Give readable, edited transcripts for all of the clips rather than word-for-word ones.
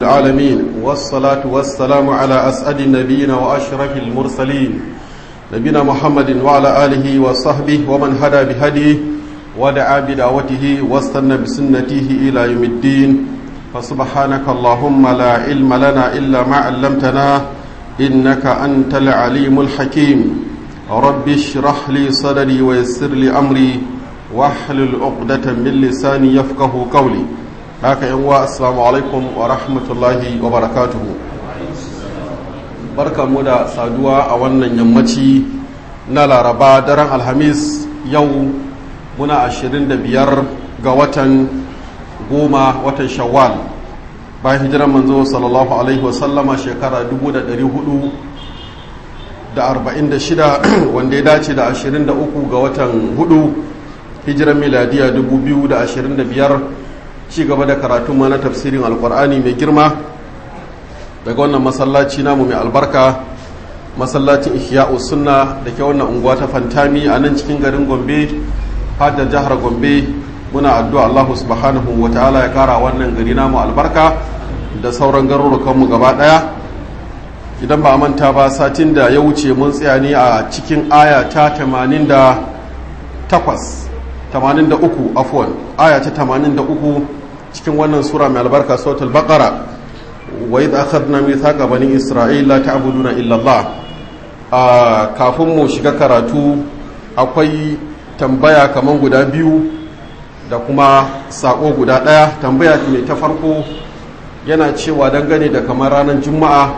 العالمين والصلاة والسلام على أسعد النبيين وأشرف المرسلين نبينا محمد وعلى آله وصحبه ومن هدى بهديه ودعا بدعوته واستنى بسنته إلى يوم الدين فسبحانك اللهم لا علم لنا إلا ما علمتنا إنك أنت العليم الحكيم رب اشرح لي صدري ويسر لي أمري واحلل عقدة من لساني يفقه قولي haka yan wa assalamu alaikum wa rahmatullahi wa barakatuhu barkanmu da saduwa a wannan yammaci na laraba daren alhamis yau muna 25 ga watan 10 watan shawwal bayan hijiran manzo sallallahu alaihi wasallama shekara 1446 wanda ya dace da 23 ga watan 4 hijiran miladiya 2025 ci gaba da karatun mana tafsirin alkur'ani mai girma daga wannan masallaci namu mai albarka masallacin ihya'u sunna da ke wannan unguwa ta fantami a nan cikin garin gombe hadda jihar gombe muna addu'a Allah subhanahu wa ta'ala ya kara wannan gari namu albarka da sauran garurukanmu gaba daya idan ba manta ba satin da ya wuce mun tsaya ne a cikin aya ta 83 afwan aya ta 83 cikin wannan sura mai albarka suratul baqara wa idh akhadna mithaqa bani isra'ila ta'buduna illa Allah kafin mu shiga karatu akwai tambaya kaman guda biyu da kuma sako guda daya tambaya mai ta farko yana cewa dangane da kamar ranar juma'a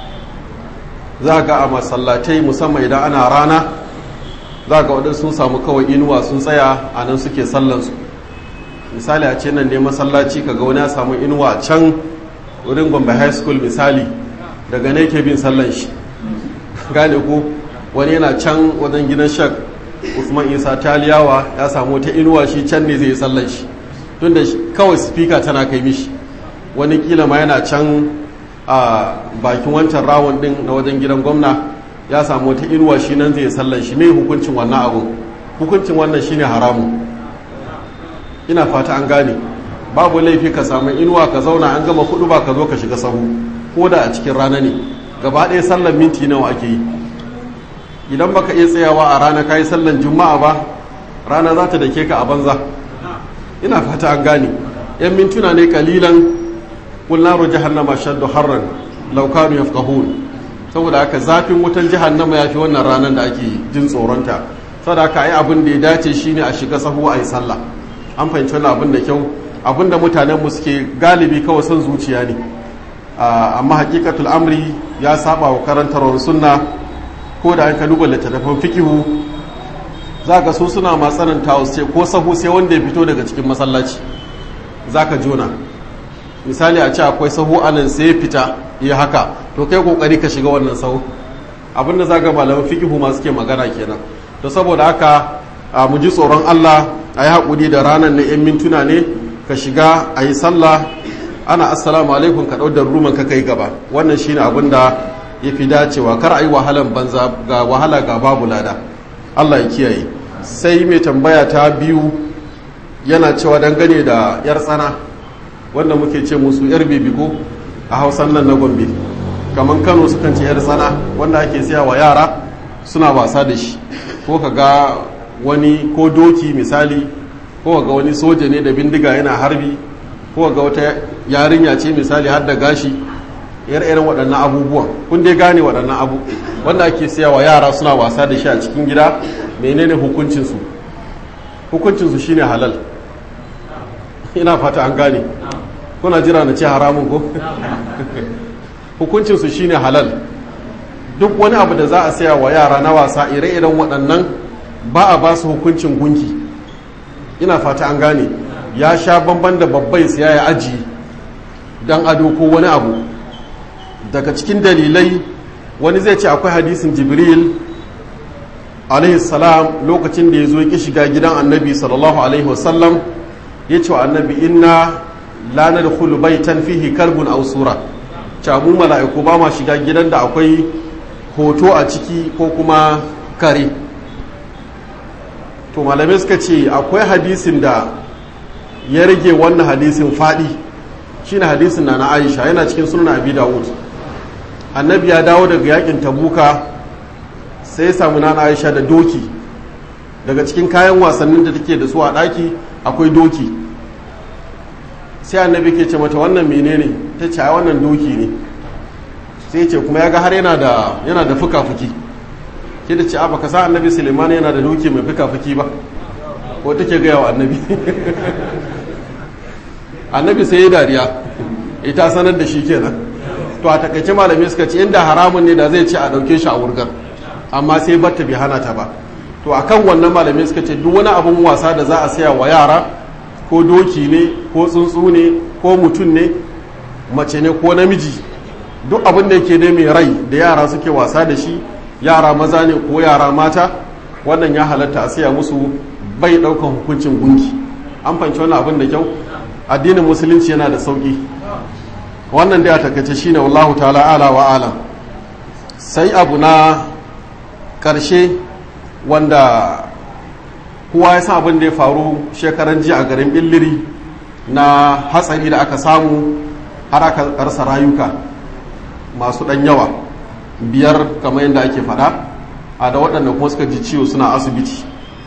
za ga a masallatai musamman idan ana rana za ga waɗansu sun samu kawai inuwa sun tsaya a nan suke sallansu misali a ce nan ne masallaci kaga wani ya samu inuwa can wurin gombe high school misali daga ne ke bin sallan shi gane ko wani yana can wajen gidan shak usman isa taliyawa ya samu ta inuwa shi can ne zai yi sallan shi tun da kawai speaker tana kai mishi wani kila ma yana can a bakin wancan rawun din na wajen gidan gwamna ya samu ta inuwa shi nan zai sallan shi mai hukuncin wannan abu hukuncin wannan shine haramu ina fata an gane babu laifi ka samu inuwa ka zauna an gama hudu ba ka zo ka shiga sahu ko da a cikin rana ne gaba ɗaya sallan minti nawa ake yi idan baka iya tsayawa a rana kayi sallan juma'a ba rana za ta dake ka a banza ina fata an gane yan mintuna ne kalilan qul naru jahannama shaddu harran law kanu yafqahun saboda haka zafin wutan jahannama ya fi wannan ranar da ake jin tsoronta saboda haka ai abin da ya dace shine a shiga sahu a yi sallah an fahimci wannan abin da kyau abin da mutanen mu suke galibi kawai son zuciya ne amma hakikatul amri ya saba wa karantarwar sunna ko da an ka duba littattafan fikihu zaka so suna ma tsananta su ce ko sahu sai wanda ya fito daga cikin masallaci zaka jona misali a ce akwai sahu anan sai ya fita ya haka to kai kokari ka shiga wannan sahu abinda zaga malaman fikihu ma suke magana kenan to saboda haka mu ji tsoron Allah a yi haƙuri da ranar na 'yan mintuna ne ka shiga a yi sallah ana assalamu alaikum ka ɗau da ruman ka kai gaba wannan shine abin da ya fi dacewa kar a yi wahalan banza ga wahala ga babu lada Allah ya kiyaye sai mai tambaya ta biyu yana cewa dangane da 'yar tsana wanda muke ce musu 'yar bibigo a hausan nan na gombe kamar kano sukan ce 'yar tsana wanda ake siya wa yara suna wasa da shi ko ka ga wani ko doki misali ko ga wani soja ne da bindiga yana harbi ko ga wata yarinya ce misali har da gashi irin waɗannan abubuwan kun dai gane waɗannan abu wanda ake siya wa yara suna wasa da shi a cikin gida menene hukuncinsu shine halal ina fata an gane kuna jira na ce haramun ko hukuncinsu shine halal duk wani abu da za a siya wa yara na wasa ire-iren waɗannan ba a ba su hukuncin gunki ina fata an gane ya sha bamban da babbai siya ya aji don ado ko wani abu daga cikin dalilai wani zai ce akwai hadisin jibril alaihi salam lokacin da ya zo ya shiga gidan annabi sallallahu alaihi wasallam ya ce wa annabi inna la nadkhulu baitan fihi kalbun aw sura mu mala'iku ba ma shiga gidan da akwai hoto a ciki ko kuma kare to malamai suka ce akwai hadisin da ya rage wannan hadisin faɗi shine hadisin na Aisha, yana cikin sunan Abi Dawud. Annabi ya dawo daga yakin Tabuka sai ya samu na Aisha da doki, daga cikin kayan wasannin da take da su a daki akwai doki. Sai annabi ke ce mata wannan menene? Ta ce wannan doki ne. Sai ce kuma ya ga har yana da fuka-fuki. Ke da ce baka sa annabi Suleiman yana da doki mai fuka-fuki ba, ko take gaya wa annabi. Annabi sai ya dariya, ita sanar da shi kenan. To a takaice malamai suka ce inda haramun ne da zai ce a dauke shi a wurgar, amma sai batta bai hana ta ba. To akan wannan malamai suka ce duk wani abun wasa da za a saya wa yara, ko doki ne ko tsuntsu ne ko mutum ne, mace ne ko namiji, duk abin da yake ne mai rai da yara suke wasa da shi, yara maza ne ko yara mata, wannan ya halatta a siya musu, bai daukan hukuncin gunki. An fanci wannan abin da kyau. Addinin musulunci yana da sauki. Wannan da ya takaice shine wallahu ta'ala ala wa alam. Sai abu na karshe wanda kowa ya san abin da ya faru shekaran jiya a garin Billiri na hatsari da aka samu har aka rasa rayuka masu dan yawa, 5 kamar yadda ake faɗa, a da waɗanda kuma suka ji ciwo suna asibiti.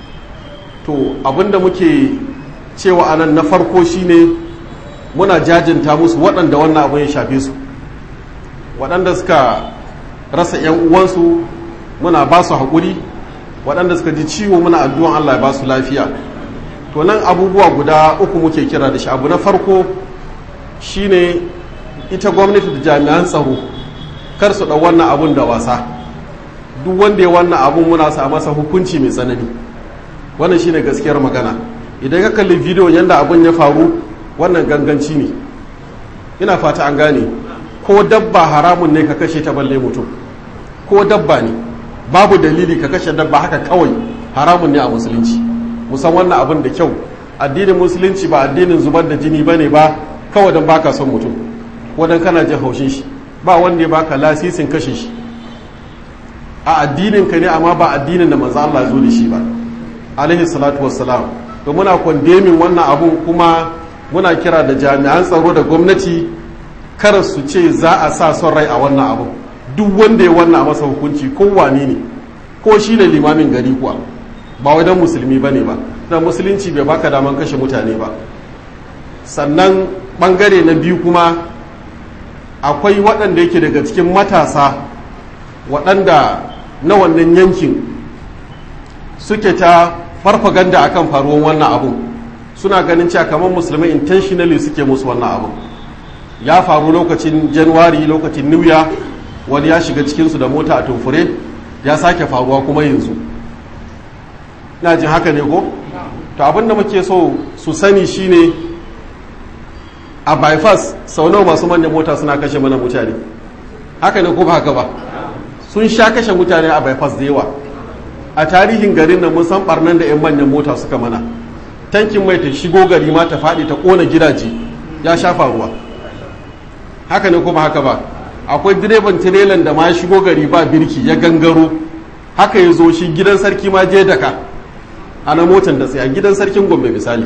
To abinda muke cewa anan na farko shine muna jajinta musu waɗanda wannan abin ya shafe su, waɗanda suka rasa 'yan uwansu muna ba su haƙuri, waɗanda suka ji ciwo muna addu'an Allah ya ba su lafiya. To nan abubuwa guda 3 muke kira da shi. Abu na farko shine ita gwamnati da jami'an tsaro kar su ɗau wannan abun da wasa. Duk wanda ya wannan abun muna sa masa hukunci mai tsanani. Wannan shine gaskiyar magana. Idan ka kalli bidiyo yanda abun ya faru, wannan ganganci ne. Ina fata an gane. Ko dabba haramun ne ka kashe ta balle mutum, ko dabba ne babu dalili ka kashe dabba haka kawai, haramun ne a musulunci. Musan wannan abun da kyau. Addinin musulunci ba addinin zubar da jini bane ba kawai don baka son mutum ko don kana jin haushin shi. Ba wanda ya baka lasisin kashe shi. A addinin ka ne, amma ba addinin da manzo Allah zo da shi ba alaihi salatu wassalam. To muna kondemin wannan abun, kuma muna kira da jami'an tsaro da gwamnati kar su ce za a sa son rai a wannan abun. Duk wanda ya wannan masa hukunci, ko wane ne, ko shi ne limamin gari kuwa, ba wai dan musulmi bane ba, dan musulunci bai baka daman kashe mutane ba. Sannan bangare na biyu kuma akwai waɗanda yake daga cikin matasa waɗanda na wannan yankin suke ta farfaganda akan faruwan wannan abu, suna ganin cewa kamar musulmai intentionally suke musu wannan abu. Ya faru lokacin Januwari, lokacin New Year, wani ya shiga cikinsu da mota a tumfure, ya sake faruwa kuma yanzu. Na jin haka ne ko? To abinda muke so su sani shine a bypass sau nawa masu manyan mota suna kashe mana mutane. Haka ne ko ba haka ba? Sun sha kashe mutane a bypass da yawa. A tarihin garin nan mun san barnan da 'yan manyan mota suka mana. Tankin mai ta shigo gari ma ta faɗi ta ƙona gidaje, ya sha faruwa. Haka ne ko ba haka ba? Akwai direban tirelan da ma ya shigo gari ba birki ya gangaro, haka ya zo shi gidan sarki ma je daka ana motan da sai a gidan sarkin Gombe misali,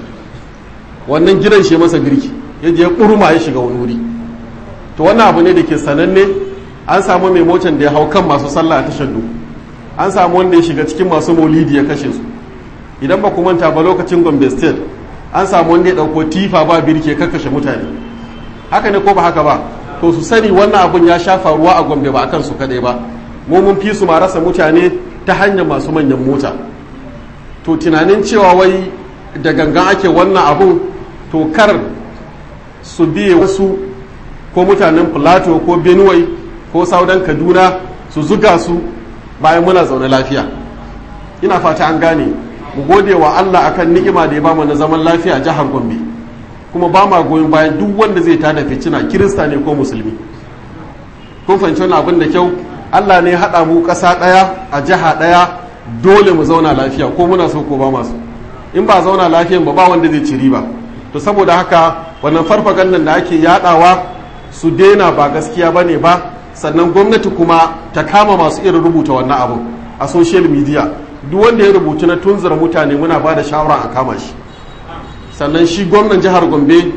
wannan gidan shi masa birki ya je kurma ya shiga wani wuri. To wannan abu ne da ke sananne. An samu mai motan da ya hau kan masu sallah a tashar duku, an samu wanda ya shiga cikin masu maulidi ya kashe su. Idan ba ku manta ba lokacin Gombe state an samu wanda ya dauko tifa ba birki ya kakkashe mutane. Haka ne ko ba haka ba? To su sani wannan abun ya sha faruwa a Gombe ba akan su kadai ba. Mu mun fi su ma rasa mutane ta hanyar masu manyan mota. To tunanin cewa wai da gangan ake wannan abun, to kar su biye wasu ko mutanen Plateau ko Benue ko Saudan Kaduna su zuga su bayan muna zaune lafiya. Ina fata an gane. Mu gode wa Allah akan ni'ima da ya bamu na zaman lafiya a jihar Gombe, kuma ba ma goyon bayan duk wanda zai tada fitina, kirista ne ko musulmi. Kun fahimci wannan abin da kyau? Allah ne haɗa mu ƙasa ɗaya a jiha ɗaya, dole mu zauna lafiya ko muna so ko ba masu. In ba zauna lafiyan ba wanda zai ci riba. To saboda haka wannan farfagandan da ake yaɗawa su daina, ba gaskiya bane ba. Sannan gwamnati kuma ta kama masu irin rubuta wannan abu a social media. Duk wanda ya rubuta na tunzura mutane muna ba da shawara a kama shi. Sannan shi gwamnan jihar Gombe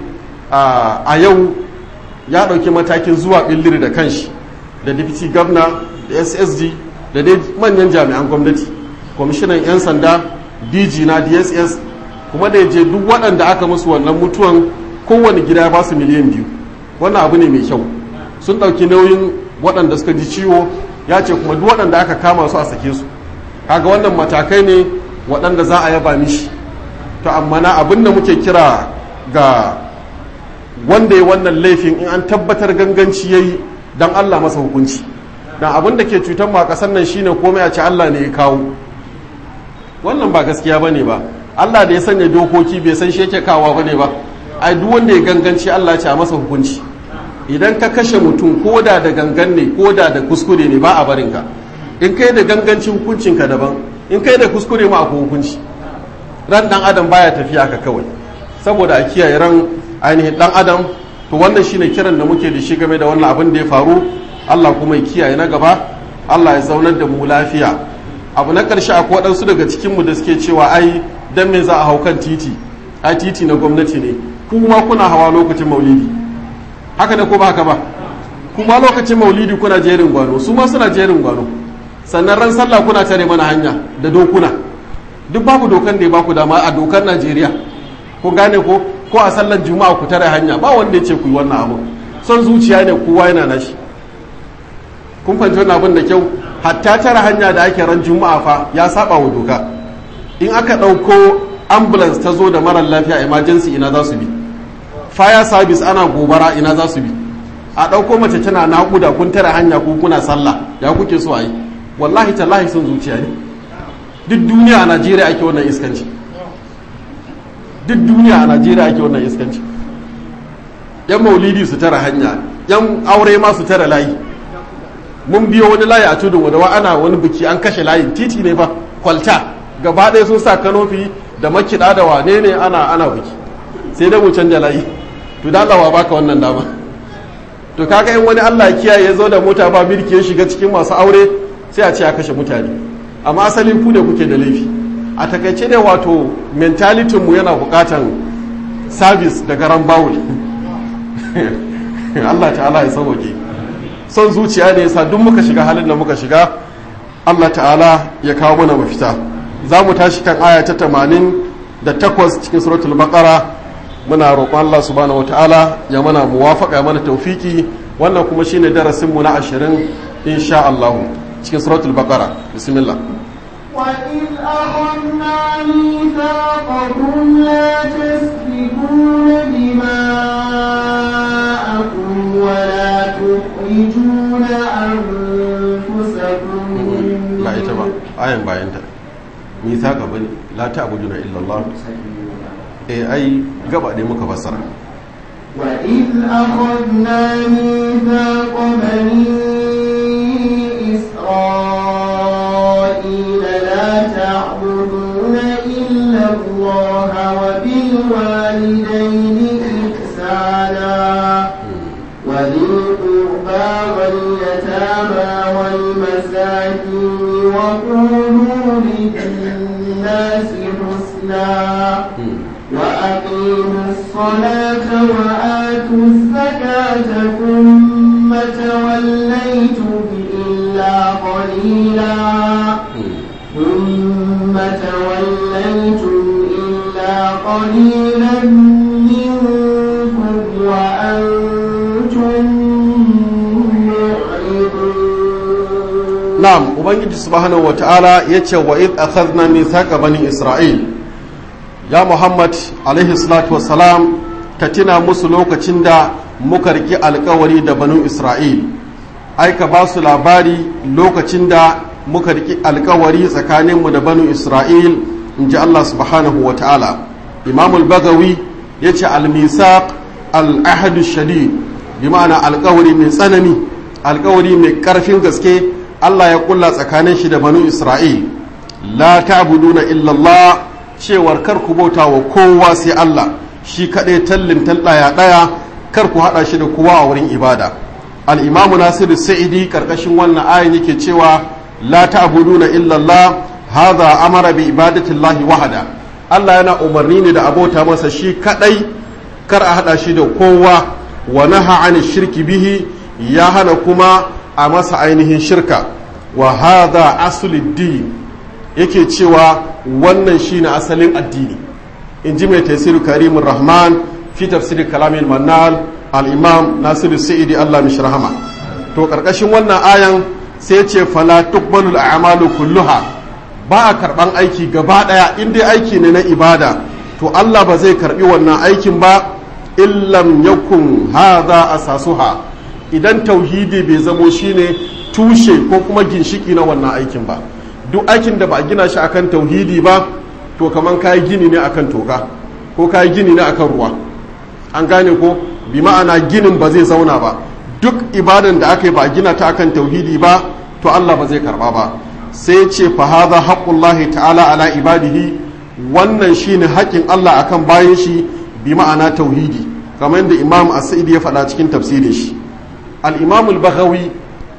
a yau ya ɗauki matakin zuwa ɓilliri da kanshi da deputy governor da ssg da dai manyan jami'an gwamnati, kwamishinan 'yan sanda, dg na dss, kuma da ya je duk waɗanda aka musu wannan mutuwan kowane gida ya ba su miliyan 2. wannan abu ne mai kyau. Sun ɗauki nauyin waɗanda suka ji ciwo, ya ce kuma duk waɗanda aka kama su a sake su. Kaga wannan matakai ne waɗanda za a yaba mishi. To amma na abin da muke kira ga wanda ya wannan laifin, in an tabbatar ganganci yayi, dan Allah masa hukunci. Dan abin da ke cutar mu a ƙasar nan shine komai a ce Allah ne ya kawo. Wannan ba gaskiya bane ba. Allah da ya sanya dokoki bai san shi yake kawo bane ba. Ai duk wanda ya ganganci Allah ya ce a masa hukunci. Idan ka kashe mutum ko da gangan ne ko da kuskure ne ba a barin ka. In kai da ganganci hukuncin ka daban, in kai da kuskure ma akwai hukunci. Ran dan adam baya tafiya ka kawai. Saboda a kiyaye ran ainihin dan adam, to wannan shine kiran da muke da shi game da wannan abin da ya faru. Allah kuma ya kiyaye na gaba, Allah ya zaunar da mu lafiya. Abu na ƙarshe akwai waɗansu daga cikinmu da suke cewa ai dan me za a hau kan titi, ai titi na gwamnati ne, kuma kuna hawa lokacin maulidi, haka ne ko ba haka ba? Kuma lokacin maulidi kuna jerin gwano, su ma suna jerin gwano, sannan ran sallah kuna tare mana hanya da dokuna, duk babu dokan da ya baku dama a dokar Najeriya, kun gane ko a sallar juma'a ku tare hanya, ba wanda ya ce ku yi wannan abu, son zuciya ne, kowa yana nashi. Kun fahimci wannan abin da kyau, hatta tara hanya da ake ran juma'a fa ya saba wa doka. In aka ɗauko ambulance ta zo da marar lafiya emergency, ina za su bi? Fire service ana gobara, ina za su bi? A ɗauko mace tana naƙuda, kun tara hanya ko kuna sallah, ya kuke so a yi? Wallahi tallahi son zuciya ne. Duk duniya a Najeriya ake wannan iskanci. Duk duniya a Najeriya ake wannan iskanci. Yan maulidi su tara hanya, yan aure ma su tara layi. Mun biyo wani layi a tudun wadawa, ana wani biki an kashe layin, titi ne ba, kwalta gaba ɗaya sun sa kanofi da makiɗa da wane ne ana biki, sai dai mu canja layi. To da Allah wa baka wannan dama. To kaga in wani Allah ya kiyaye ya zo da mota ba birki ya shiga cikin masu aure, sai a ce a kashe mutane. Amma asalin ku ne kuke da laifi. A takaice dai wato mentality mu yana buƙatan service da garan bawul. Allah ta'ala ya sauke. Son zuciya ne yasa duk muka shiga halin da muka shiga. Allah ta'ala ya kawo mana mafita. Za mu tashi kan aya ta 88 cikin suratul baqara. Muna roƙon Allah subhanahu wataala ya mana muwafaqa, ya mana tawfiki. Wannan kuma shine darasin mu na 20 insha Allah cikin suratul baqara. Bismillah. وَإِذْ أَخَذْنَا مِيثَاقَكُمْ لَا تَسْفِكُونَ دِمَاءَكُمْ وَلَا تُخْرِجُونَ أَنفُسَكُمْ لا يتبع آية باينتا ميثاق بني لا تعبدون إلا الله. أي قبع دي مكفسر. وَإِذْ أَخَذْنَا مِيثَاقَ بَنِي إِسْرَائِيلَ لا تعبدون إلا الله وبالوالدين إحسانا وذي القربى واليتامى والمساكين وقولوا للناس حسنا وأقيموا الصلاة وآتوا الزكاة ثم توليتم إلا قليلا منكم وأنتم معرضون. نعم. وبنجي سبحانه وتعالى يتشى وإذ أخذنا ميثاق بني إسرائيل. يا محمد عليه الصلاة والسلام كتنا مسلوك تشندا مكركي القوري دا بنو إسرائيل. أي كباس labari lokacin da muka riki alkawari tsakaninmu da banu Isra'il, in ji Allah subhanahu wa ta'ala. Imamul Bagawi ya ce al-misaq al-ahadu shadid, bi ma'ana alkawari mai tsanani, alkawari mai ƙarfin gaske Allah ya kulla tsakanin shi da banu Isra'il. La ta'buduna illa Allah, cewar kar ku bauta wa kowa sai Allah, shi kaɗai tallin ɗaya ɗaya, kar ku haɗa shi da kowa a wurin ibada. Al-Imamu Nasiru Sa'idi ƙarƙashin wannan ayin yake cewa la ta'buduna illa Allah hadha amara bi ibadati Allah wahda. Allah yana umarni ne da abota masa shi kadai kar a hada shi da kowa wa naha an shirki bihi ya hana kuma a masa ainihin shirka wa hadha asluddin yake cewa wannan shine asalin addini inji mai tafsir karimur rahman fi tafsir kalamin manal al-imam nasiru sa'idi Allah mishi rahama to karkashin wannan ayan sai ce fala tuqbalu al-a'malu kulluha ba a karban aiki gaba daya in dai aiki ne na ibada to Allah ba zai karbi wannan aikin ba illam yakun hadha asasuha idan tauhidi bai zamo shine tushe ko kuma ginshiki na wannan aikin ba duk aikin da ba a gina shi akan tauhidi ba to kaman kayi gini ne akan toka ko kayi gini ne akan ruwa an gane ko bi ma'ana ginin ba zai zauna ba duk ibadan da aka yi ba a gina ta akan tauhidi ba to Allah ba zai karba ba sai ce fa hadha haqqullahi ta'ala ala ibadihi wannan shine haƙin Allah akan bayan shi bi ma'ana tauhidi kamar yadda Imam As-Sa'idi ya faɗa cikin tafsirin shi al-Imam al-Baghawi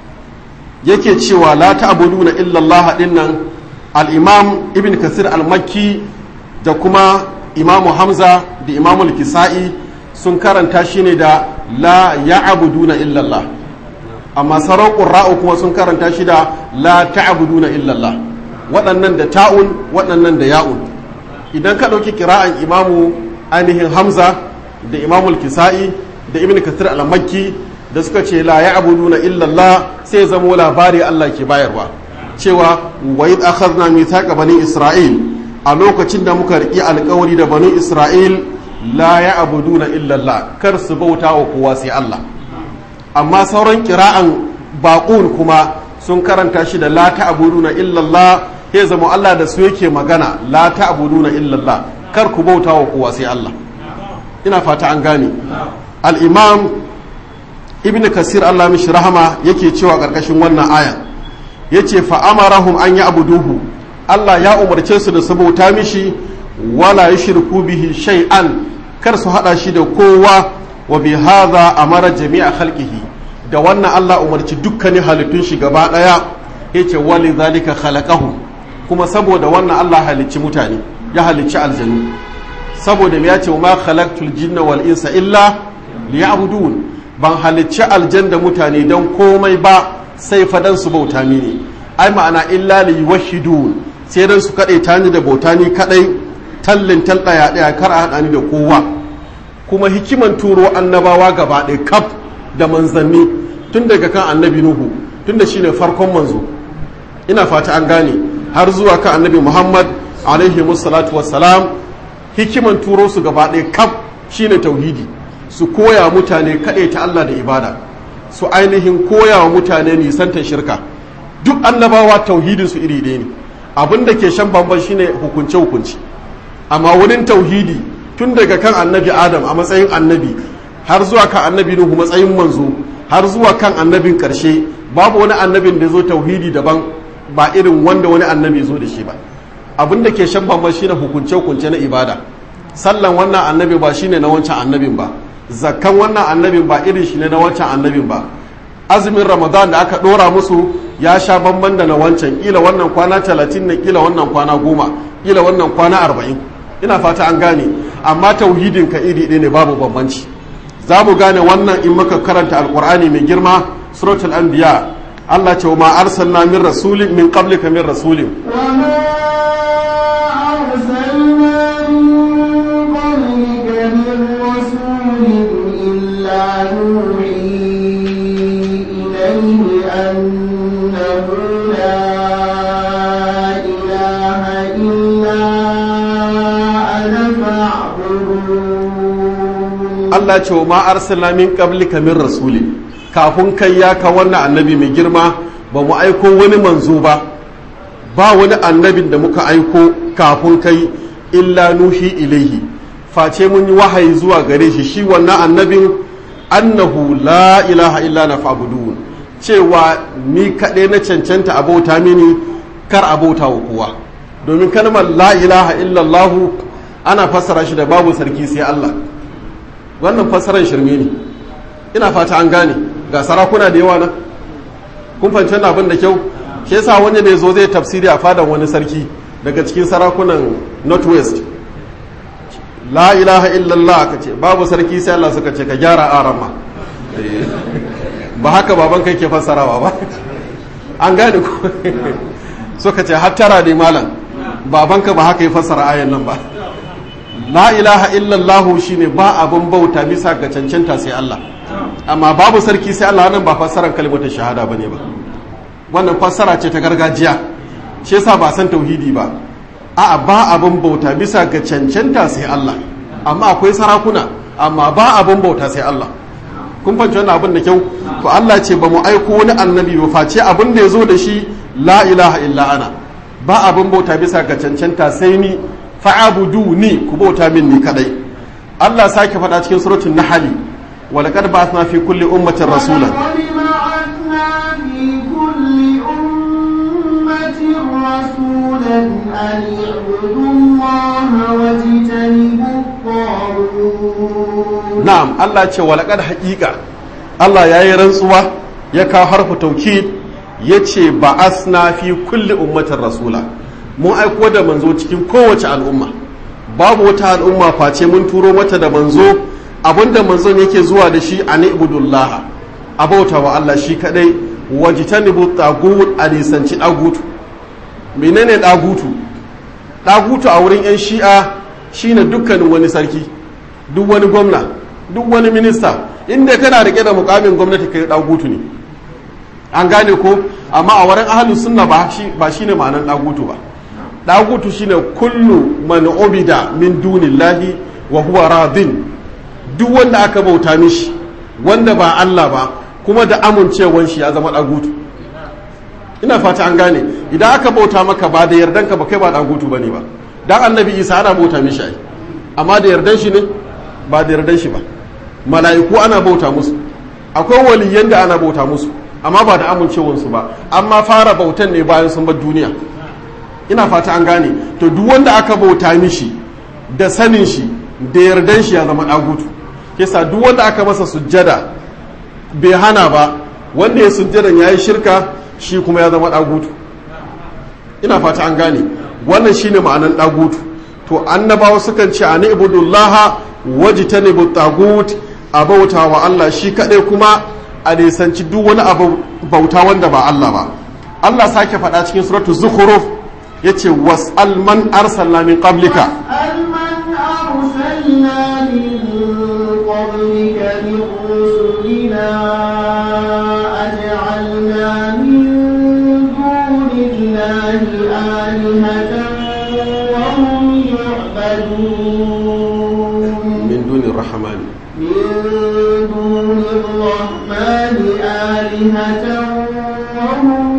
yake cewa la ta'buduna illa Allah dinnan al-Imam Ibn Kathir al-Makki da kuma Imam Hamza da Imam al-Kisa'i sun karanta shi ne da la ya'buduna illa Allah amma sauran qurra'u kuma sun karanta shi da la ta'buduna illa Allah waɗannan da ta'un waɗannan da ya'un idan ka ɗauki kira'an Imamu ainihin Hamza da Imam al-Kisa'i da Ibn Kathir al-Makki da suka ce la ya'buduna illa Allah sai zamo labari Allah ke bayarwa cewa wa id akhadna mithaqa bani Isra'il a lokacin da muka riƙi alƙawari da bani Isra'il la ya'buduna illa Allah kar su bauta wa kowa sai Allah amma sauran kira'an baqun kuma sun karanta shi da la ta'buduna illa Allah sai zamo Allah da su yake magana la ta'buduna illa Allah kar ku bauta wa kowa sai Allah ina fata an gane al-imam ibn kasir Allah mishi rahama yake cewa karkashin wannan aya yace fa amarahum an ya'buduhu Allah ya umarce su da su bauta mishi wala yushriku bihi shay'an kar su hada shi da kowa wa bi hadha amara jami'a khalqihi da wannan Allah umarci dukkanin halittun shi gaba daya yace wali zalika khalaqahum kuma saboda wannan Allah halicci mutane ya halicci aljannu saboda me yace ma khalaqtul jinna wal insa illa liya'budun ban halicci aljanna mutane don komai ba sai fadan su bauta mini ai ma'ana illa li wahidun sai dan su kade tani da bauta ni kadai tallin tallaya daya kar a hada ni da kowa kuma hikiman turo annabawa gaba ɗaya kaf da manzanni tun daga kan annabi nuhu tun da shine farkon manzo ina fata an gane har zuwa kan annabi muhammad alaihi musallatu wassalam hikiman turo su gaba ɗaya kaf shine tauhidi su koya mutane kaɗai ta Allah da ibada su ainihin koya wa mutane nisantar shirka duk annabawa tauhidin su iri ɗaya ne abin da ke shan bamban shine hukunce hukunci amma wurin tauhidi tun daga kan annabi adam a matsayin annabi har zuwa kan annabi nuhu matsayin manzo har zuwa kan annabin karshe babu wani annabin da zo tauhidi daban ba irin wanda wani annabi zo da shi ba abin da ke shan bamban shine hukunce hukunce na ibada sallan wannan annabi ba shine na wancan annabin ba zakkan wannan annabin ba irin shi ne na wancan annabin ba azumin ramadan da aka dora musu ya sha bamban da na wancan kila wannan kwana 30 ne kila wannan kwana 10 kila wannan kwana 40 ina fata an gane amma tauhidin ka iri ɗaya ne babu bambanci za mu gane wannan in muka karanta alkur'ani mai girma suratul anbiya Allah ce ma arsalna min rasulin min qablika min rasulin Allah ce wa ma arsalna min qablika min rasulin kafin kai ya ka wannan annabi mai girma ba mu aiko wani manzo ba wani annabin da muka aiko kafin kai illa nuhi ilaihi face mun yi wahayi zuwa gare shi wannan annabin annahu la ilaha illa na fa'budun cewa ni kaɗai na cancanta abauta mini kar abauta wa kowa domin kalmar la ilaha illallah ana fassara shi da babu sarki sai Allah wannan fassarar shirme ne ina fata an gane ga sarakuna da yawa na kun fahimci abin da kyau shi yasa wani ne zo zai tafsiri a fadan wani sarki daga cikin sarakunan northwest la ilaha illallah ka ce babu sarki sai Allah suka ce ka gyara arama ba haka baban kai ke fassarawa ba an gane ko suka ce hattara ne malam babanka ba haka ya fassara ayan nan ba la ilaha illallah shine ba abun bauta bisa ga cancanta sai Allah amma babu sarki sai Allah nan ba fassaran kalmar shahada bane ba wannan fassara ce ta gargajiya shi yasa ba san tauhidi ba a'a ba abun bauta bisa ga cancanta sai Allah amma akwai sarakuna amma ba abun bauta sai Allah kun fahimci wannan abin da kyau to Allah ce ba mu aiko wani annabi ba face abin da yazo da shi la ilaha illa ana ba abun bauta bisa ga cancanta sai ni fa'abuduni ku bauta min ni kadai Allah sake faɗa cikin suratul nahl wa laqad ba'athna fi kulli ummatin rasulan أن اعبدوا الله واجتنبوا الطاغوت نعم الله ce walaqad haqiqa Allah yayi rantsuwa ya kawo harfu taukid yace ba'asna fi kulli ummatin rasula mun aiko da manzo cikin kowace al'umma babu wata al'umma face mun turo mata da manzo abinda manzon yake zuwa da shi an ibudullah abauta wa Allah shi kadai wajtanibu tagut a nisanci dagutu menene dagutu a wurin yan shi'a shine dukkanin wani sarki duk wani gwamna duk wani minista inda kana rike da mukamin gwamnati kai dagutu ne an gane ko amma a wurin ahlus sunna ba shine ma'anar dagutu ba dagutu shine kullu man ubida min dunillahi wa huwa radin duk wanda aka bauta mishi wanda ba Allah ba kuma da amincewan shi ya zama dagutu ina fata an gane idan aka bauta maka ba da yardanka ba kai ba dagutu bane ba dan annabi Isa ana bauta mishi ai amma da yardan shi ne ba da yardan shi ba mala'iku ana bauta musu akwai waliyan da ana bauta musu amma ba da amincewan su ba amma fara bautan ne bayan sun bar duniya ina fata an gane to duk wanda aka bauta mishi da sanin shi da yardan shi ya zama dagutu kisa duk wanda aka masa sujjada bai hana ba wanda ya sujjadan yayi shirka shi kuma ya zama dagutu ina fata an gane wannan shine ma'anan dagutu to annabawa sukan ce ani ibudullah wajtanibu tagut abauta wa Allah shi kadai kuma a nisanci duk wani abu bauta wanda ba Allah ba Allah sake faɗa cikin suratul zukhruf yace was'al man arsalna min qablika من دون الرحمن آلهة وهم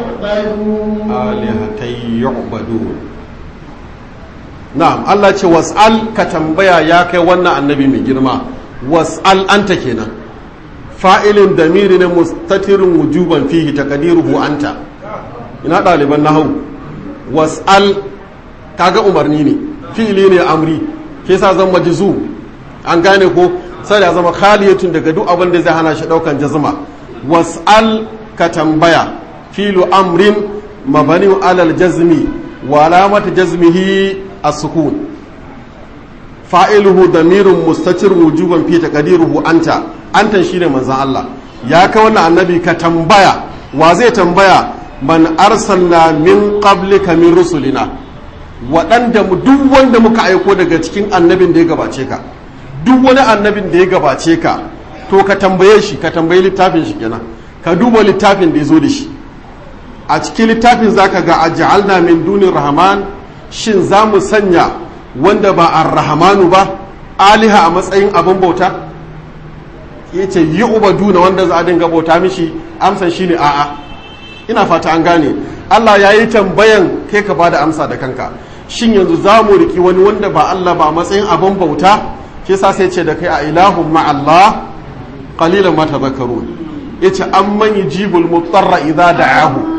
يعبدون na'am Allah ce was'al ka tambaya ya kai wannan annabi mai girma was'al anta kenan fa'ilin damiri ne mustatirin wujuban fihi taqdiruhu anta ina ɗaliban nahwu was'al kaga umarni ne fi'ili ne amri ke sa zan majzu an gane ko sai ya zama khaliyatun daga duk abin da zai hana shi daukan jazma was'al ka tambaya filu amrin mabani alal jazmi wa alamat jazmihi as-sukun fa'iluhu damirun mustatir wujuban fi taqdiruhu anta shine manzon Allah ya kai wannan annabi ka tambaya wa zai tambaya man arsalna min qablika min rusulina waɗanda duk wanda muka aiko daga cikin annabin da ya gabace ka duk wani annabin da ya gabace ka to ka tambaye shi ka tambayi littafin shi kenan ka duba littafin da ya zo da shi a cikin littafin zaka ga aj'alna min dunir rahman shin za mu sanya wanda ba ar-rahmanu ba aliha a matsayin abin bauta yace yi ubaduna wanda za a dinga bauta mishi amsan shine a'a ina fata an gane Allah ya yi tambayan kai ka bada amsa da kanka shin yanzu za mu riki wani wanda ba Allah ba matsayin abin bauta ke sa sai ce da kai a ilahun ma'allah qalilan ma tadhakkarun yace amman yujibul mutarra idza da'ahu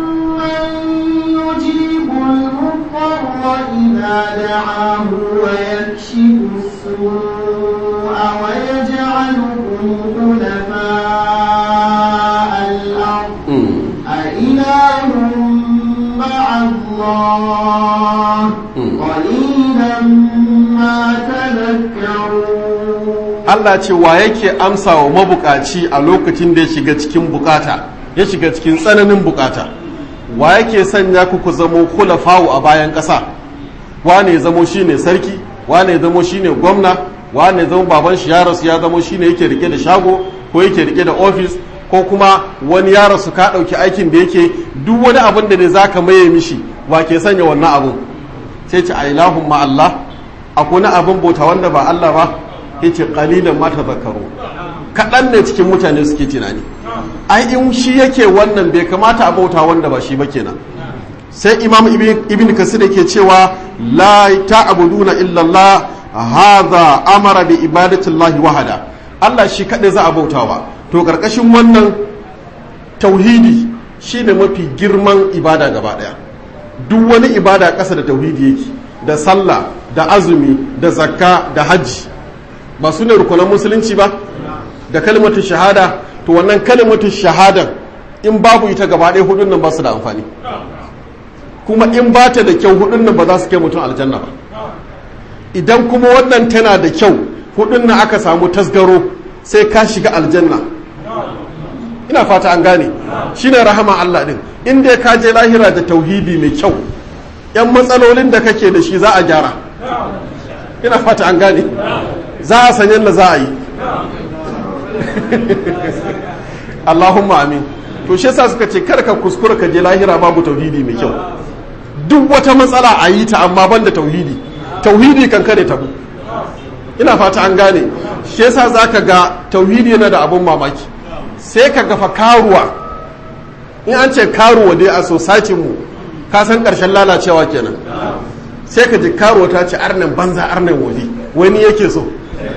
ويكشف السوء ويجعلكم خلفاء الأرض أإله مع الله قليلا ما تذكرون Allah ce wa yake amsa wa mabukaci a lokacin da ya shiga cikin bukata, ya shiga cikin tsananin bukata, wa yake sanya ku zamo khulafa'u a bayan ƙasa, wane ya zamo shine sarki, wane ya zamo shine gwamna, wane ya zamo baban shi ya rasu ya zamo shine yake rike da shago ko yake rike da ofis, ko kuma wani ya rasu ka ɗauki aikin da yake, duk wani abin da ne zaka maye mishi, wa ke sanya wannan abun? sai ce a ilahun ma Allah, akwai na abin bauta wanda ba Allah ba, ya ce ƙalilan ma tazakkaru, kaɗan ne cikin mutane suke tunani. ai in shi yake wannan bai kamata a bauta wanda ba shi ba kenan. sai imam ibn kasir yake cewa la ta'buduna illa Allah, hadha amara bi ibadati Allah wahada, Allah shi kaɗai za a bautawa. to karkashin wannan tauhidi shine mafi girman ibada gaba daya. duk wani ibada ƙasa da tauhidi yake, da sallah da azumi da zakka da hajji, ba su ne rukunan musulunci ba, da kalmatu shahada. to wannan kalmatu shahada in babu ita gaba ɗaya hudun nan ba su da amfani, kuma in ba ta da kyau hudun nan ba za su kai mutum aljanna ba. idan kuma wannan tana da kyau hudun nan aka samu tasgaro sai ka shiga aljanna. ina fata an gane, shine rahama Allah din. in dai ka je lahira da tauhidi mai kyau, yan matsalolin da kake da shi za a gyara. ina fata an gane, za a san yadda za a yi. Allahumma amin. to shi yasa suka ce kar ka kuskura ka je lahira babu tauhidi mai kyau. duk wata matsala a yi ta amma banda tauhidi, tauhidi kan kare tabu. ina fata an gane, shi yasa zaka ga tauhidi yana da abun mamaki. sai ka gafa karuwa, in an ce karuwa dai a society mu ka san karshen lalacewa kenan. sai ka ji karuwa ta ce arnan banza arnan wali, wani yake so.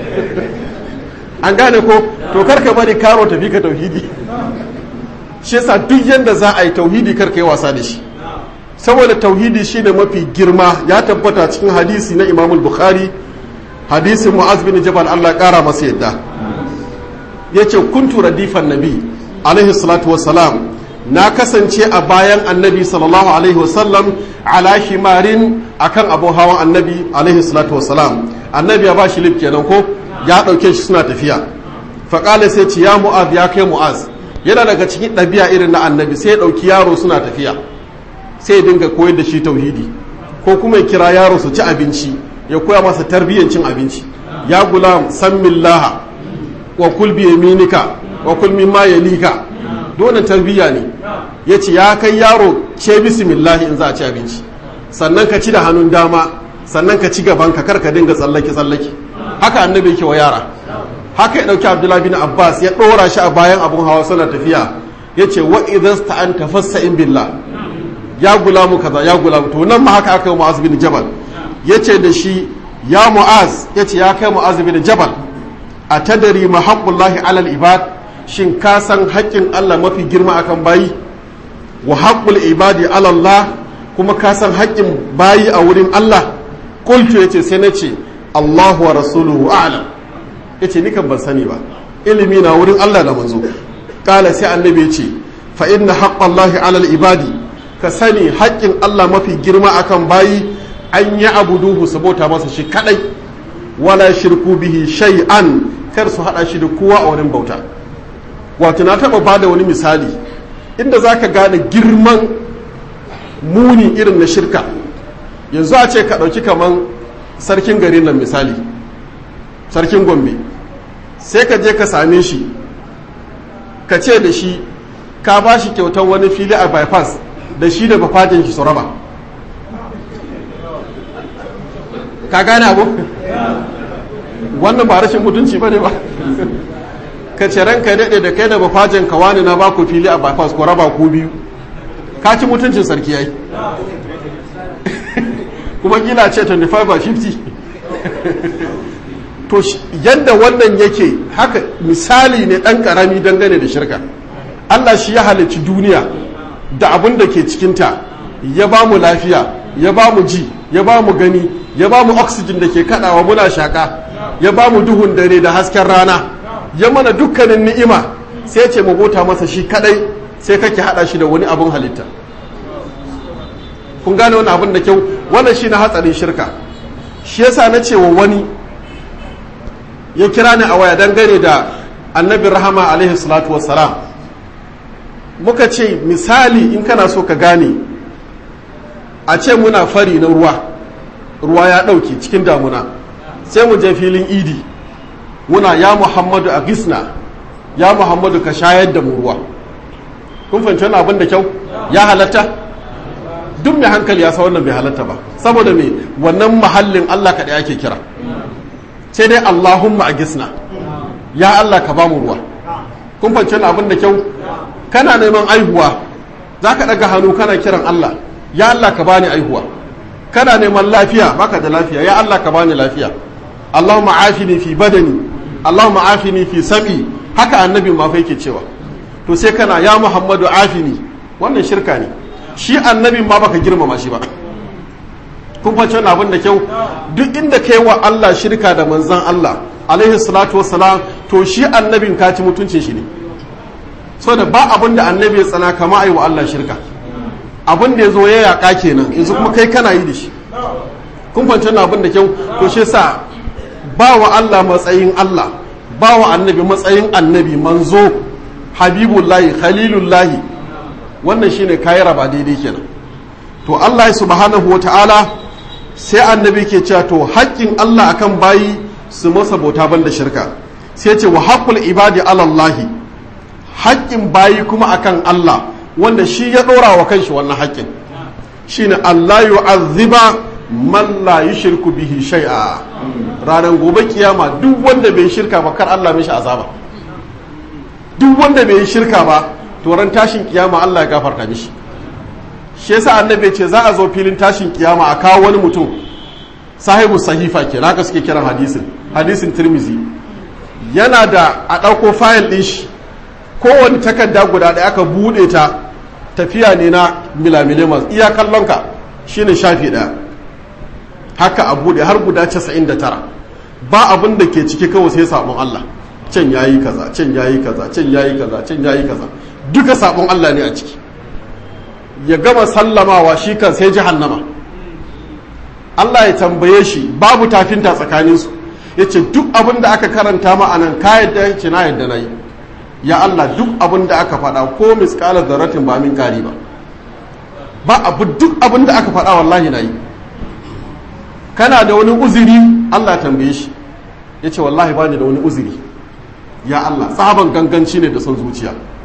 an gane ko, to karka bari karo tafi ka tauhidi. shi yasa duk yanda za a yi tauhidi karka yi wasa da shi, saboda tauhidi shi ne mafi girma. ya tabbata cikin hadisi na Imam Bukhari, hadisin Mu'az bin Jabal, Allah kara masa yadda, yace kuntu radifan nabi alaihi salatu wassalam, na kasance a bayan annabi sallallahu alaihi wasallam, ala himarin, akan abun hawan annabi alaihi salatu wassalam. annabi ya ba shi lif kenan ko, ya ɗauke shi suna tafiya. faƙala sai ce ya Mu'az, ya kai Mu'az, yana daga cikin ɗabi'a irin na annabi, sai ya ɗauki yaro suna tafiya, sai ya dinga koyar da shi tauhidi, ko kuma ya kira yaro su ci abinci, ya koya masa tarbiyyar cin abinci. ya gulam sammillaha wa kul bi yaminika wa kul mimma yalika, dole tarbiyya ne. yace ya kai yaro, ce bismillah in za a ci abinci, sannan ka ci da hannun dama, sannan ka ci gaban ka, kar ka dinga tsallake haka annabi yake wa yara. haka ya dauki Abdullahi bin Abbas, ya dora shi a bayan abun hawa suna tafiya, yace wa idza sta'anta fasta'in billah, ya gulamu kaza ya gulamu. to nan ma haka aka yi Mu'az bin Jabal, yace da shi ya Mu'az, yace ya kai Mu'az bin Jabal, atadari ma haqqullahi 'alal ibad, shin ka san haƙƙin Allah mafi girma akan bayi, wa haqqul ibadi 'ala Allah, kuma ka san haƙƙin bayi a wurin Allah. qultu, yace sai nace Allahu wa rasuluhu a'lam, yace ni kan ban sani ba, ilimi na wurin Allah da manzo. kala sai annabi yace fa inna haqqallahi 'alal ibadi, ka sani haƙƙin Allah mafi girma akan bayi, an yi abuduhu su bauta masa shi kadai, wala shirku bihi shay'an, kar su hada shi da kowa a wurin bauta. wato na taba bada wani misali inda zaka gane girman muni irin na shirka. yanzu a ce ka dauki kaman sarkin garin nan misali, sarkin Gombe, sai ka je ka same shi ka ce da shi ka ba shi kyautar wani fili a bypass, da shi da bafajin shi su raba. ka gane abu? wannan ba rashin mutunci ba ne ba? ka ce ranka daɗe da kai da bafajin ka wani na baku fili a bypass ko raba ku biyu, ka ci mutuncin sarki yayi. kuma gina ce 25/50. to yadda wannan yake haka misali ne ɗan ƙarami dangane da shirka. Allah shi ya halicci duniya da abin da ke cikinta, ya ba mu lafiya, ya ba mu ji, ya ba mu gani, ya ba mu oxygen da ke kaɗawa muna shaƙa, ya ba mu duhun dare da hasken rana, ya mana dukkanin ni'ima, sai ce mu bauta masa shi kaɗai, sai kake haɗa shi da wani abin halitta. kun gane wani abin da kyau? wannan shi na hatsarin shirka. shi yasa na ce wa wani ya kira ni a waya dangane da annabi rahama alaihi salatu wassalam. Muka ce misali in kana so ka gane, a ce muna fari na ruwa ya ɗauke cikin damuna, sai mu je filin idi muna ya Muhammadu a gisna, ya Muhammadu ka shayar da mu ruwa. Kun fahimci wani abin da kyau? Ya halatta? Duk mai hankali ya sa wannan bai halatta ba, saboda me wannan mahallin Allah kaɗai ake kira, sai dai Allahumma a gisna, ya Allah ka ba mu ruwa. Kun fahimci wani abin da kyau? Kana neman aihuwa za ka ɗaga hannu kana kiran Allah, ya Allah ka bani aihuwa. Kana neman lafiya baka da lafiya, ya Allah ka bani lafiya. Allahumma afini fi badani, Allahumma afini fi sam'i, haka annabi ma fa yake cewa. To sai kana ya Muhammadu afini, wannan shirka ne. Shi annabin ma baka girmama shi ba. Kun fahimci wannan abin da kyau? Duk inda kai wa Allah shirka da manzon Allah alaihi salatu wassalam, to shi annabin ka ci mutuncin shi ne. So da ba abin da annabi ya tsana kama ayi wa Allah shirka. Abin da ya zo ya yaƙa kenan, yanzu kuma kai kana yi da shi. Kun fahimci wannan abin da kyau? To shi sa ba wa Allah matsayin Allah, ba wa annabi matsayin annabi, manzo, habibullahi, khalilullahi, wannan shine kayi raba daidai kenan. To Allah subhanahu wa ta'ala sai annabi ke cewa to haƙƙin Allah akan bayi su masa bauta banda shirka. Sai ce wa haqqul ibadi ala Allah, haƙƙin bayi kuma akan Allah wanda shi ya ɗora wa kanshi wannan haƙƙin shine Allah yu'azziba man la yushriku bihi shay'a. Ranar gobe kiyama duk wanda bai shirka ba kar Allah mishi azaba. Duk wanda bai shirka ba to ran tashin kiyama Allah ya gafarta mishi. Shi yasa annabi ce za a zo filin tashin kiyama a kawo wani mutum, sahibu sahifa ke haka suke kiran hadisin Tirmizi, yana da a ɗauko fayil ɗin shi, kowane takarda guda ɗaya aka buɗe ta tafiya ne na milamile masu iya kallonka shine shafi ɗaya, haka a buɗe har guda 99, ba abin da ke ciki kawai sai sabon Allah. Can yayi kaza, can yayi kaza, can yayi kaza, can yayi kaza, duka sabon Allah ne a ciki. Ya gama sallamawa shi kan sai jahannama. Allah ya tambaye shi, babu tafinta tsakaninsu, ya ce duk abin da aka karanta ma anan ka yadda ya ce na yadda na yi. Ya Allah duk abin da aka faɗa ko miskalar zarratin ba min kari ba duk abin da aka faɗa wallahi na yi. Kana da wani uzuri? Allah tambaye shi, ya ce wallahi ba ni da wani uzuri. Ya Allah tsaban ganganci ne da son zuciya.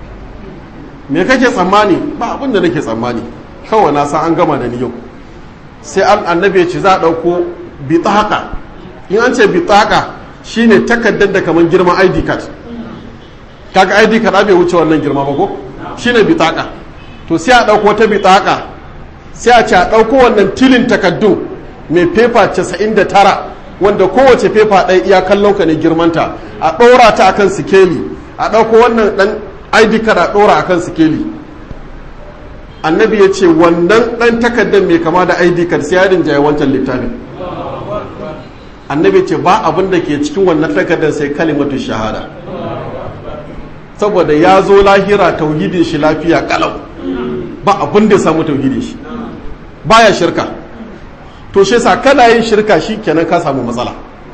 Me kake tsammani? Ba abin da nake tsammani, kawai na san an gama da ni yau. Sai annabi ya ce za a ɗauko bitaka. In an ce bitaka shine takardar da kamar girman ID card. Kaga ID card bai wuce wannan girma ba ko? Shine bitaka. To sai a ɗauko ta bitaka, sai a ce a ɗauko wannan tilin takaddun mai fefa 99 wanda kowace fefa ɗaya iya kallon ka ne girmanta, a ɗora ta akan sikeli, a ɗauko wannan ɗan ID card a ɗora akan sikeli. Annabi ya ce wannan ɗan takardar mai kama da ID card sai ya rinjaye wancan littafin. Annabi ce ba abin da ke cikin wannan takardar sai kalimatu shahada, saboda ya zo lahira tauhidin shi lafiya kalau, ba abin da ya samu tauhidin shi, baya shirka. To shi sa kana yin shirka shi kenan ka samu matsala.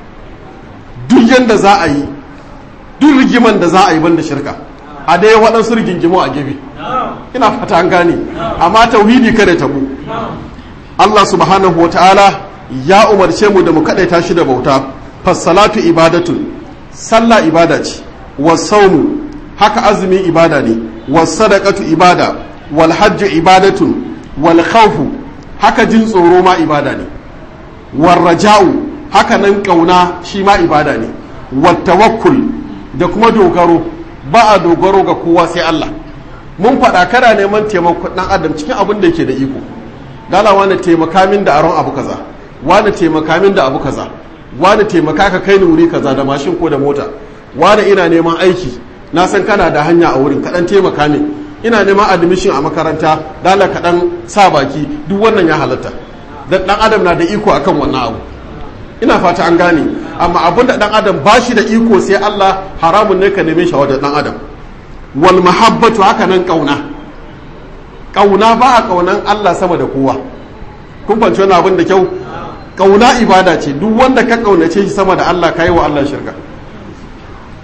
Duk yanda za a yi, duk rigiman da za a yi banda shirka, a dai waɗansu rigingimu a gefe, ina fata an gane, amma tauhidi kada tabu. Allah subhanahu wa ta'ala ya umarce mu da mu kaɗaita shi da bauta. Fassalatu ibadatun, sallah ibada ce, wasaumu haka azumi ibada ne, wasadaqatu ibada, wal hajju ibadatun, wal khawfu haka jin tsoro ma ibada ne, war raja'u haka nan kauna shi ma ibada ne, wat tawakkul da kuma dogaro. Ba a dogaro ga kowa sai Allah. Mun faɗa kana neman taimakon ɗan adam cikin abin da yake da iko. Dala wani taimaka min da aron abu kaza, wani taimaka min da abu kaza, wani taimaka ka kai ni wuri kaza da mashin ko da mota, wani ina neman aiki na san kana da hanya a wurin kaɗan taimaka min, ina neman admission a makaranta dala kaɗan sa baki, duk wannan ya halatta. Dan ɗan adam na da iko akan wannan abu, ina fata an gane. Amma abin da ɗan adam ba shi da iko sai Allah, haramun ne ka neme shi wajen ɗan adam. Wal mahabbatu haka nan ƙauna. Ƙauna ba a ƙaunan Allah sama da kowa. Kun fahimci wani abin da kyau? Ƙauna ibada ce, duk wanda ka ƙaunace shi sama da Allah ka yi wa Allah shirka.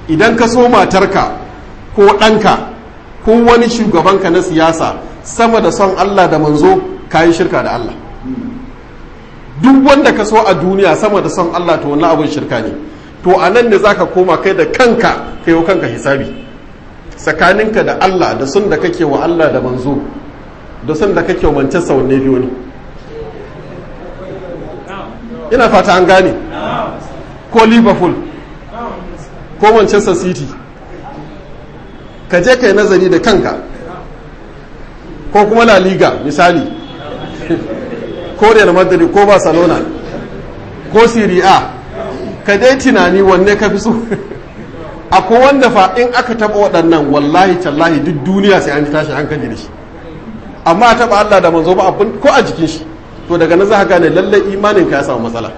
idan ka so matarka ko ɗanka ko wani shugabanka na siyasa sama da son Allah da manzo ka yi shirka da Allah. Duk wanda ka so a duniya sama da son Allah to wannan abin shirka ne. To a nan ne za ka koma kai da kanka kai wa kanka hisabi tsakaninka da Allah da son da kake wa Allah da manzo da son da kake wa Manchester wanne biyu ne. Ina fata an gane ko Liverpool ko Manchester City ka je kai nazari da kanka ko kuma La Liga misali ko Real Madrid ko Barcelona ko Serie A ka dai tunani wanne ka fi so. Akwai wanda fa in aka taba waɗannan wallahi tallahi duk duniya sai an tashi hankali da shi, amma a taba Allah da manzo ba abin ko a jikin shi, to daga nan za ka gane lallai imanin ka ya samu matsala.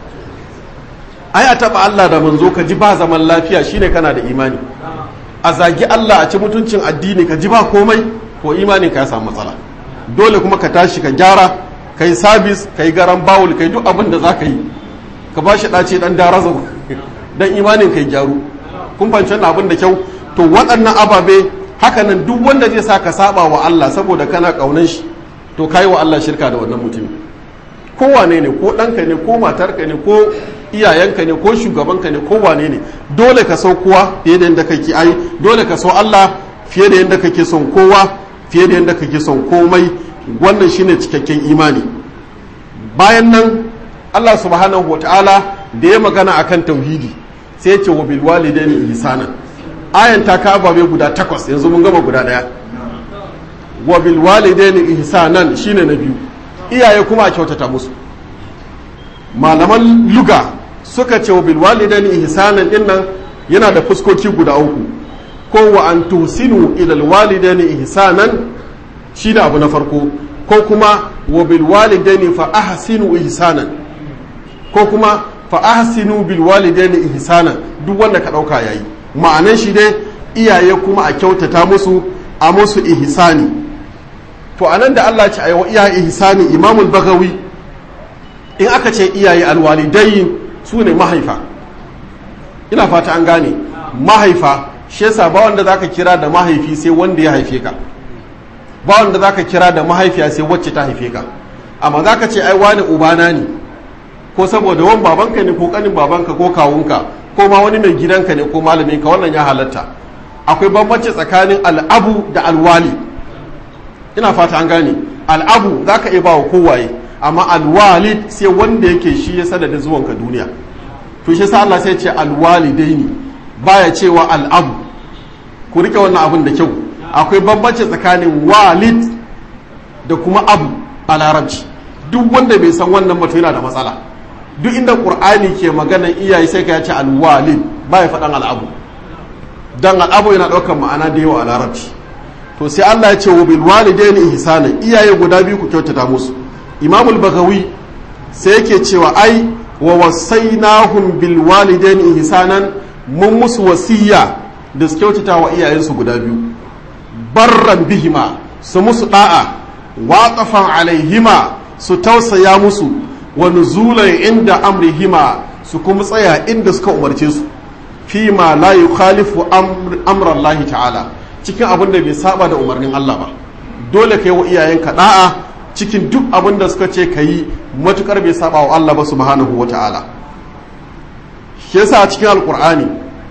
Ai a taba Allah da manzo ka ji ba zaman lafiya shine kana da imani. A zagi Allah a ci mutuncin addini ka ji ba komai, ko imanin ka ya samu matsala. Dole kuma ka tashi ka gyara, ka yi sabis, ka yi garan bawul, ka yi duk abin da za ka yi, ka ba shi ɗace ɗan darazo don imanin ka yi gyaru. Kun fahimci wannan abin da kyau. To waɗannan ababe haka nan duk wanda zai sa ka saba wa Allah saboda kana ƙaunan shi, to kai wa Allah shirka da wannan mutum. Ko wane ne, ko ɗanka ne, ko matarka ne, ko iyayenka ne, ko shugabanka ne, ko wane ne, dole ka so kowa fiye da yadda kake ai, dole ka so Allah fiye da yadda kake son kowa, fiye da yadda kake son komai. Wannan shine cikakken imani. Bayan nan Allah subhanahu wataala da ya magana akan tauhidi sai ya ce wa bil walidaini ihsana. Ayan ta ka ababe guda 8, yanzu mun gama guda 1. Wa bil walidaini ihsanan shine na biyu. Iyaye kuma a kyautata musu. Malaman luga suka ce wa bil walidaini ihsanan din nan yana da fuskoki guda 3. Ko wa an tuhsinu ila al walidaini ihsanan shine abu na farko, ko kuma wa bil walidaini fa ahsinu ihsanan, ko kuma fa ahsinu bil walidaini ihsanan. Duk wanda ka dauka yayi, ma'anan shi dai iyaye kuma a kyautata musu, a musu ihsani. To anan da Allah ya ce ayi iyaye ihsani, Imamul Bagawi in aka ce iyaye alwalidain sune mahaifa. Ina fata an gane mahaifa. Shi yasa ba wanda zaka kira da mahaifi sai wanda ya haife ka, ba wanda zaka kira da mahaifiya sai wacce ta haife ka. Amma zaka ce ai wani ubana ne, ko saboda wan babanka ne, ko kanin babanka, ko kawunka, ko ma wani mai gidanka ne, ko malamin ka, wannan ya halatta. Akwai bambanci tsakanin al'abu da alwali. Ina fata an gane. Al'abu zaka iya bawa kowaye, amma alwalid sai wanda yake shi ya sanada zuwanka duniya. To shi yasa Allah sai ya ce alwalidaini, baya cewa al'abu. Ku rike wannan abin da kyau. Akwai bambanci tsakanin walid da kuma abu a larabci. Duk wanda bai san wannan mutum yana da matsala. Duk inda Qur'ani ke maganar iyaye sai ka yace alwalid, baya faɗan al'abu. Dan al'abu yana ɗaukar ma'ana da yawa a larabci. To sai Allah ya ce wa bil walidaini ihsana, iyaye guda biyu ku kyautata musu. Imamul Bagawi sai yake cewa ai wa wasainahum bil walidaini ihsanan, mun musu wasiya da su kyautata wa iyayensu guda biyu. Barran bihima, su musu da'a, waqafan alaihima, su tausaya musu, wa nuzulan inda amrihima, su kuma tsaya inda suka umarce su, fi ma la yukhalifu amran Allah ta'ala, cikin abin da bai saba da umarnin Allah ba. Dole kai wa iyayenka da'a cikin duk abin da suka ce kai, matukar bai saba wa Allah ba subhanahu wa ta'ala. Shi yasa a cikin alqur'ani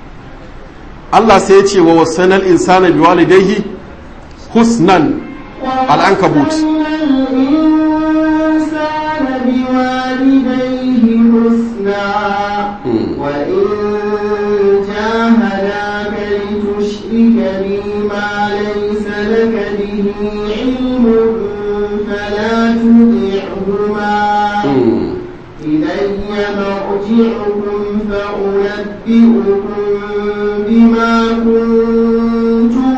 Allah sai ya ce wa wasanal insana biwalidayhi husnan, al-ankabut. وإن جاهداك لتشرك بي ما ليس لك به علم فلا تطعهما إلي مرجعكم فأنبئكم بما كنتم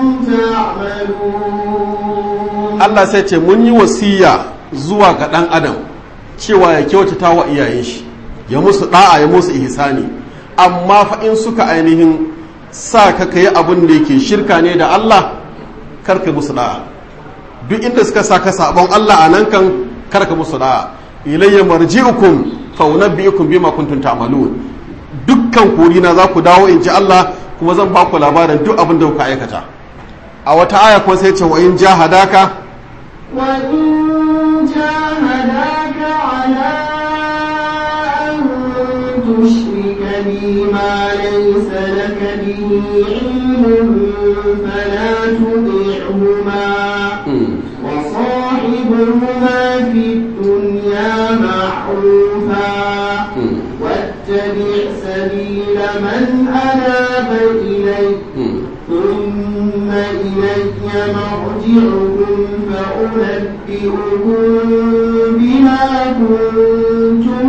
تعملون. Allah sai ce mun yi wasiya zuwa ga ɗan adam cewa ya kyautata wa iyayen shi, ya musu da'a, ya musu ihsani, amma fa in suka ainihin sa ka kai abin da yake shirka ne da Allah, karka musu da'a. Duk inda suka sa ka sabon Allah a nan kan karka musu da'a. Ilayya marji'ukum fa unabbi'ukum bima kuntum ta'malun. dukkan korina za ku dawo in ji Allah kuma zan ba ku labarin duk abin da kuka aikata. A wata aya kuma sai ce wa in jahadaka وإن جاهداك على أن تشرك بي ما ليس لك به علم فلا تطعهما وصاحبهما في الدنيا معروفا واتبع سبيل من أناب إلي ثم إلي مرجعكم فأنبئكم بما كنتم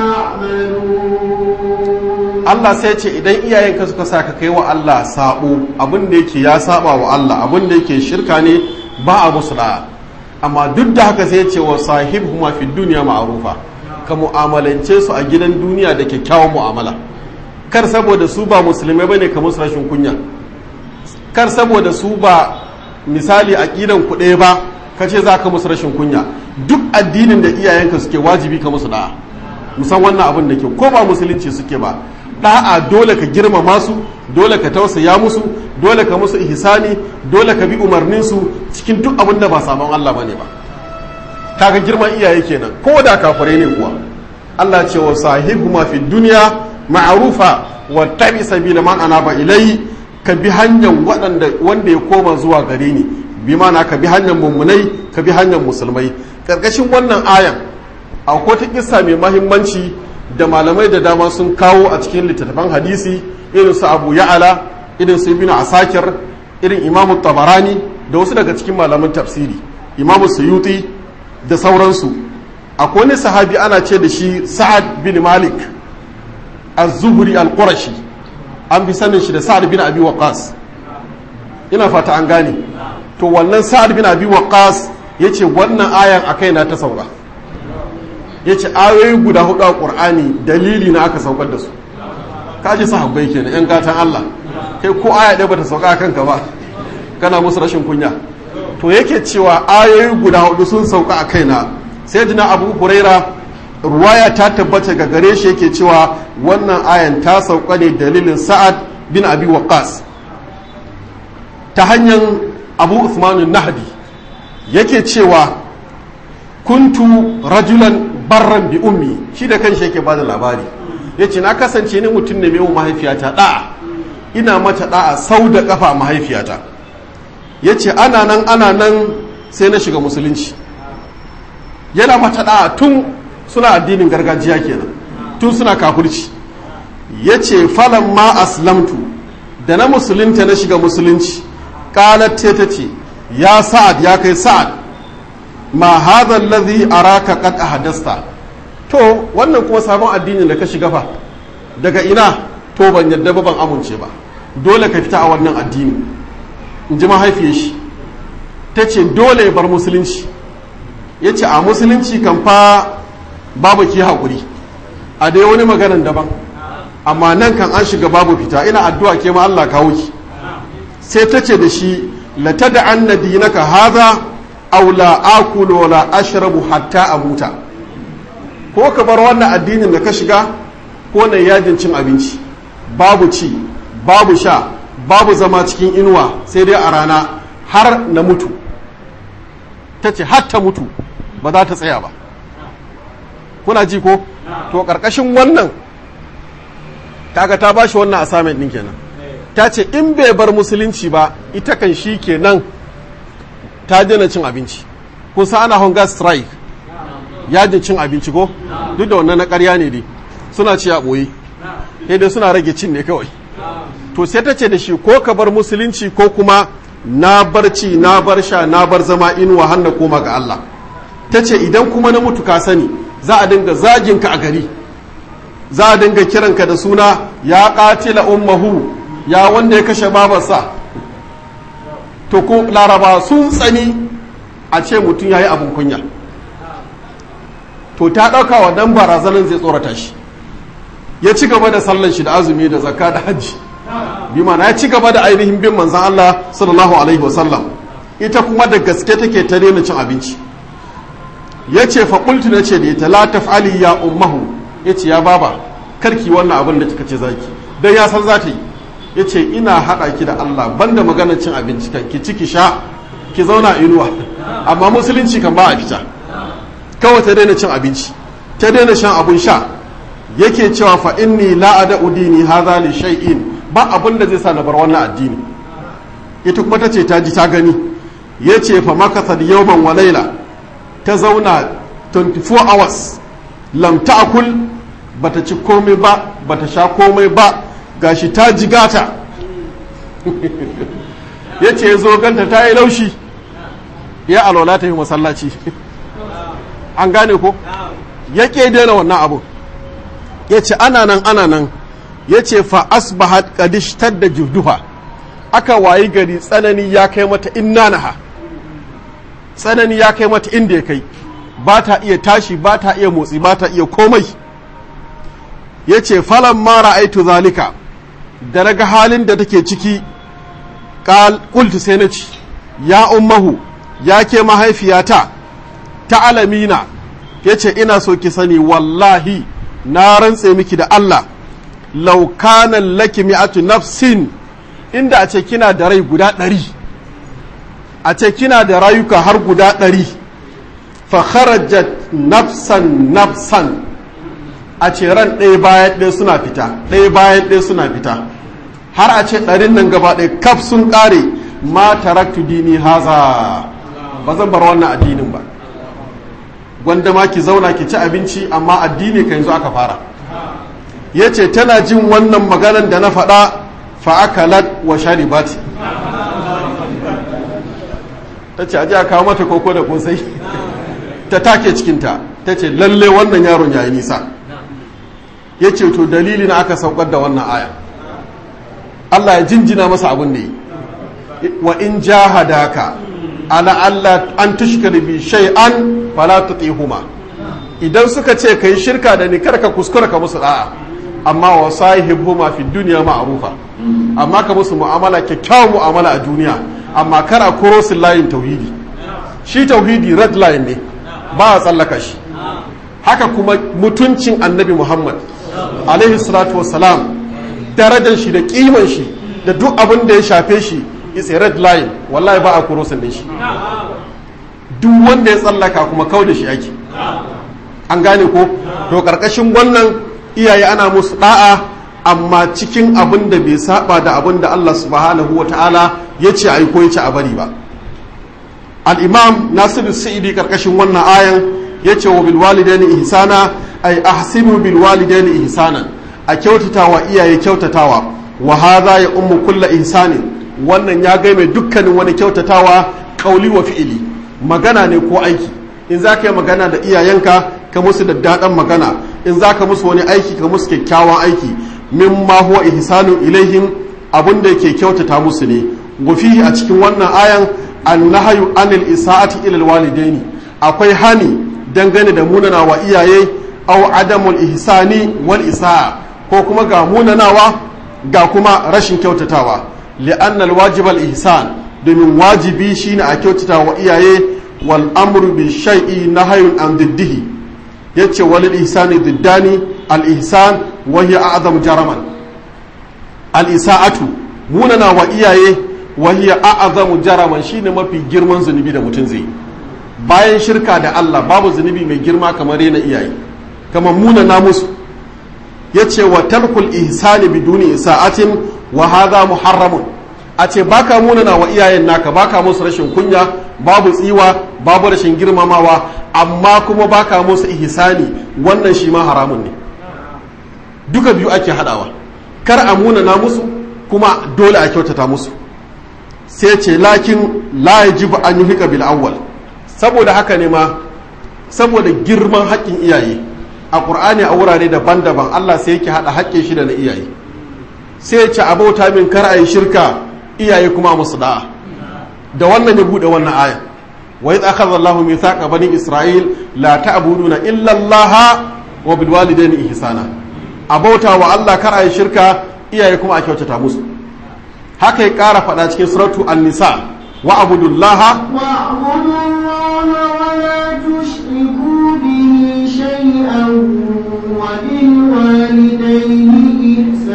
تعملون. Allah sai ce idan iyayenka suka saka kai wa Allah sabo abin da yake ya saba wa Allah abin da yake shirka ne ba a musu da'a, amma duk da haka sai ce wa sahibhuma fi dunya ma'rufa, ka mu'amalance su a gidan duniya da kyakkyawan mu'amala. Kar saboda su ba musulmai bane ka musu rashin kunya, kar saboda su ba misali aqidan ku ɗaya ba kace za ka musu rashin kunya. Duk addinin da iyayenka suke wajibi ka musu da'a, musan wannan abin da ke ko ba musulunci suke ba, da'a dole ka girmama su, dole ka tausaya musu, dole ka musu ihsani, dole ka bi umarnin su cikin duk abin da ba sabon Allah bane ba. Kaga girman iyaye kenan ko da kafirai ne kuwa. Allah ce wa sahibhuma fi dunya ma'rufa wa tabi sabila man anaba ilai, ka bi hanyar wanda ya koma zuwa gare ni, bi mana ka bi hanyar mummunai, ka bi hanyar musulmai. Karkashin wannan ayan akwai ta kissa mai mahimmanci da malamai da dama sun kawo a cikin littattafan hadisi, irin su Abu Ya'ala, irin su Ibn Asakir, irin Imam Tabarani da wasu daga cikin malaman tafsiri, Imam Suyuti da sauransu. Akwai wani sahabi ana ce da shi Sa'ad bin Malik Az-Zuhri Al-Qurashi, an fi sanin shi da Sa'ad bin Abi Waqqas. Ina fata an gane. To wannan Sa'ad bin Abi Waqqas yace wannan ayan akai na ta sauka. Yace ayoyi guda 4 a Qur'ani dalili na aka saukar da su. Kaji sahabbai kenan yan gatan Allah. Kai ko aya ɗaya bata sauka kanka ba, kana musu rashin kunya. To yake cewa ayoyi guda 4 sun sauka a kaina. Sai jina Abu Huraira ruwaya ta tabbata ga gare shi yake cewa wannan ayan ta sauka ne dalilin Sa'ad bin Abi Waqqas ta hanyar Abu Uthman Nahdi. Yake cewa kuntu rajulan barran bi ummi, shi da kanshi yake bada labari. Yace na kasance ni mutum ne mai mahaifiyata da'a, ina mata da'a sau da kafa mahaifiyata. Yace ana nan sai na shiga musulunci. Yana mata da'a tun suna addinin gargajiya kenan, tun suna kafirci. Yace falan ma aslamtu, da na musulunta na shiga musulunci, qalat ta ce ya Sa'ad, ya kai Sa'ad, ma hadha alladhi araka qad ahdasta. To wannan kuma sabon addinin da ka shiga fa daga ina? To ban yadda ba, ban amince ba, dole ka fita a wannan addini. In ji mahaifiyar shi ta ce dole ya bar musulunci. Ya ce a musulunci kan fa babu ki haƙuri, a dai wani maganan daban, amma nan kan an shiga babu fita, ina addu'a ke ma Allah kawo ki. Sai ta ce da shi la tad'anna dinaka hadha aw la akulu wa la ashrabu hatta amuta. Ko ka bar wannan addinin da ka shiga ko na yajin cin abinci, babu ci, babu sha, babu zama cikin inuwa sai dai a rana har na mutu. Ta ce har ta mutu ba za ta tsaya ba. Kuna ji ko? To ƙarƙashin wannan kaga ta bashi wannan assignment ɗin kenan. Ta ce in bai bar musulunci ba ita kan shi kenan ta daina cin abinci. Kusa ana hunger strike, yajin cin abinci ko? Duk da wannan na ƙarya ne dai, suna ci a ɓoye, sai dai suna rage cin ne kawai. To sai ta ce da shi ko ka bar musulunci ko kuma na bar ci, na bar sha, na bar zama inuwa har na koma ga Allah. Ta ce idan kuma na mutu ka sani za a dinga zaginka a gari, za a dinga kiranka da suna ya qatila ummahu, ya wanda ya kashe babarsa. To ko laraba sun tsani a ce mutum ya yi abin kunya. To ta ɗauka wa dan barazanin zai tsorata shi, ya ci gaba da sallan shi da azumi da zakka da hajji, bi mana ya ci gaba da ainihin bin manzan Allah sallallahu alaihi wasallam. Ita kuma da gaske take ta daina cin abinci. Ya ce faƙultu na ce da ita la taf'ali ya ummahu, ya ce ya baba karki wannan abin da kika ce zaki, dan ya san za ta yi. Yace ina haɗa ki da Allah banda maganar cin abinci kan ki ci ki sha ki zauna inuwa, amma musulunci kan ba a fita. Kawai ta daina cin abinci, ta daina shan abun sha. Yake cewa fa inni la ada'u dini hadha li shay'in, ba abin da zai sa na bar wannan addini. Ita kuma tace ta ji ta gani. Yace fa makasad yawman wa layla, ta zauna 24 hours lam ta'kul, bata ci komai ba bata sha komai ba, gashi ta jigata. Yace zo ganta ta yi laushi, ya alwala ta yi masallaci. An gane ko? Yake daina wannan abu. Yace ana nan yace fa asbahat qadishtar da jurduha, aka wayi gari tsanani ya kai mata innanaha, tsanani ya kai mata inda ya kai, ba ta iya tashi ba ta iya motsi ba ta iya komai. Yace falan ma ra'aitu zalika, da naga halin da take ciki, qultu sai na ci ya ummahu, ya ke mahaifiyata ta alamina. Yace ina so ki sani wallahi na rantse miki da Allah, law kana laki mi'atu nafsin, inda a ce kina da rai guda 100, a ce kina da rayuka har guda 100, fa kharajat nafsan, a ce ran ɗaya bayan ɗaya suna fita, ɗaya bayan ɗaya suna fita, har a ce 100 nan gaba ɗaya kaf sun ƙare, ma taraktu dini haza, ba zan bar wannan addinin ba. Gwanda ma ki zauna ki ci abinci, amma addini ka yanzu aka fara. Yace tana jin wannan maganan da na faɗa, fa akalat wa sharibat, tace aje a kawo mata koko da kosai, ta take cikinta, tace lalle wannan yaron yayi nisa. Yace to dalili na aka saukar da wannan aya, Allah ya jinjina masa abin da yi. Wa in jahadaka ala Allah an tushkira bi shay'an fala tutihuma, idan suka ce kai shirka da ni kar ka kuskura ka musu da'a, amma wa sahibuhuma fi dunya ma'rufa, amma ka musu mu'amala kyakkyawan mu'amala a duniya, amma kar a koro su layin tauhidi. Shi tauhidi red line ne, ba a tsallaka shi. Haka kuma mutuncin annabi Muhammad alaihi salatu wassalam, darajar shi da kiman shi da duk abin da ya shafe shi, is a red line, wallahi ba a kurosin din shi. Duk wanda ya tsallaka kuma kau da shi ake. An gane ko? To karkashin wannan iyaye ana musu da'a, amma cikin abin da bai saba da abin da Allah subhanahu wa ta'ala ya ce ai ko ya ce a bari ba. Al-Imam Nasiru Sa'idi karkashin wannan ayan ya ce wa bil walidaini ihsana, ay ahsinu bil walidaini ihsanan, a kyautatawa iyaye kyautatawa, wa hadha ya ummu kullu ihsanin, wannan ya gaime dukkanin wani kyautatawa, kauli wa fi'ili, magana ne ko aiki. In za ka yi magana da iyayenka ka musu da daɗin magana, in za ka musu wani aiki ka musu kyakkyawan aiki, mimma huwa ihsanu ilaihim, abun da yake kyautata musu ne. Gufihi a cikin wannan ayan annahyu anil isa'ati ila alwalidaini, akwai hani dangane da munana wa iyaye, aw adamul ihsani wal isa'a, ko kuma ga munanawa ga kuma rashin kyautatawa. li'anna alwajib al-ihsan, domin wajibi shine a kyautata wa iyaye, wal amru bi shay'i nahyun an diddihi. Yace wal ihsani diddani, al ihsan wa hiya a'zam jaraman, al isa'atu munana wa iyaye, wa hiya a'zam jaraman, shine mafi girman zunubi da mutum zai. Bayan shirka da Allah babu zunubi mai girma kamar rena iyaye, kamar munana musu. Yace wa tarkul ihsani biduni isa'atin wa hadha muharramun, a ce baka munana wa iyayen naka, baka musu rashin kunya, babu tsiwa, babu rashin girmamawa, amma kuma baka musu ihsani, wannan shi ma haramun ne. Duka biyu ake hadawa, kar a munana musu kuma dole a kyautata musu. Sai ce lakin la yajibu an yuhika bil awwal, saboda haka ne ma, saboda girman haƙƙin iyaye a Qur'ani a wurare daban-daban Allah sai yake hada haƙƙin shi da na iyaye. Sai ya ce abauta min kar a yi shirka, iyaye kuma musu da'a. Da wannan ya bude wannan aya, wa idh akhadha Allahu mithaqa bani Isra'il la ta'buduna illa Allah wa bil walidayni ihsana, abauta wa Allah kar a yi shirka, iyaye kuma a kyautata musu. Haka ya ƙara faɗa cikin suratu an-nisa, wa abudullaha wa la tushriku bihi shay'an wa bil walidayni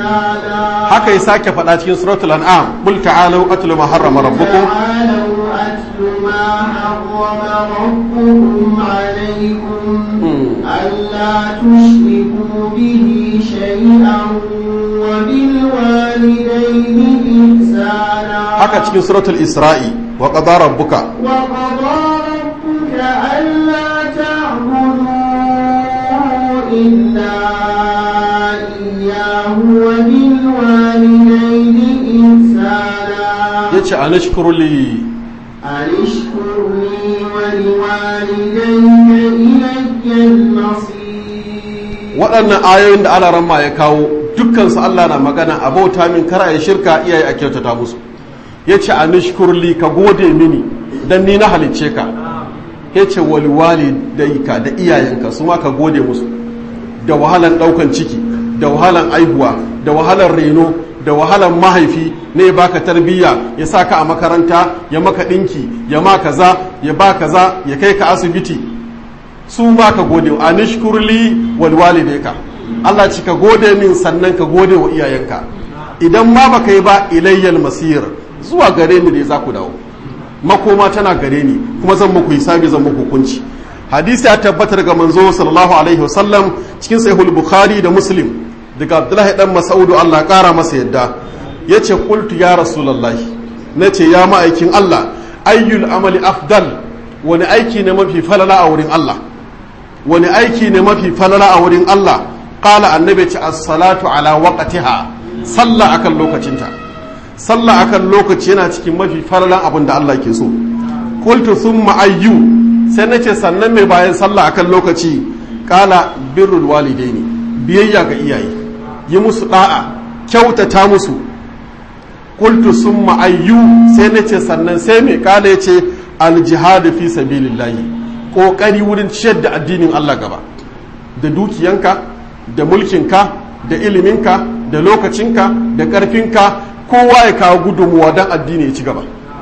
إحسانا haka ya sake faɗa cikin suratul an'am qul ta'alu atlu ma harrama rabbukum تعالوا أتل ما حرم ربكم عليكم ألا تشركوا به شيئا وبالوالدين إحسانا haka cikin suratul isra'i wa qadara rabbuka وقضى ربك ألا تعبدوا إلا إياه وبالوالدين إحسانا yace anashkuru li أن اشكر لي ولوالديك إلي المصير. waɗannan ayoyin da Allah ramma ya kawo dukkan su Allah na magana a bauta min kar ayi shirka iyaye a kyautata musu yace anashkur li ka gode mini dan ni na halicce ka yace wal walidayka da iyayenka su ma ka gode musu da wahalan daukan ciki da wahalan aihuwa da wahalan reno da wahalan mahaifi ne baka tarbiyya ya saka a makaranta ya maka dinki ya ma kaza ya ba kaza ya kai ka asibiti su ma ka gode wa anishkurli wal walidayka Allah ci ka gode min sannan ka gode wa iyayenka idan ma baka yi ba ilayyal masir zuwa gare ni ne za ku dawo makoma tana gare ni kuma zan muku hisabi zan muku hukunci hadisi ya tabbatar ga manzo sallallahu alaihi wasallam cikin sahihul bukhari da muslim daga abdullahi dan mas'udu Allah kara masa yadda yace qultu ya rasulullahi nace ya ma'aikin Allah ayyul amali afdal wani aiki ne mafi falala a wurin Allah wani aiki ne mafi falala a wurin Allah qala annabi ce as-salatu ala waqtiha sallah akan lokacinta sallah akan lokaci yana cikin mafi falalan abin da Allah ke so qultu thumma ayyu sai nace sannan mai bayan sallah akan lokaci qala birrul walidaini biyayya ga iyaye yi musu da'a kyautata musu qultu summa ayyu sai nace sannan sai mai kala yace al jihad fi sabilillahi kokari wurin ciyar da addinin Allah gaba da dukiyanka da mulkinka da iliminka da lokacinka da karfinka kowa ya kawo gudunmuwa dan addini ya ci gaba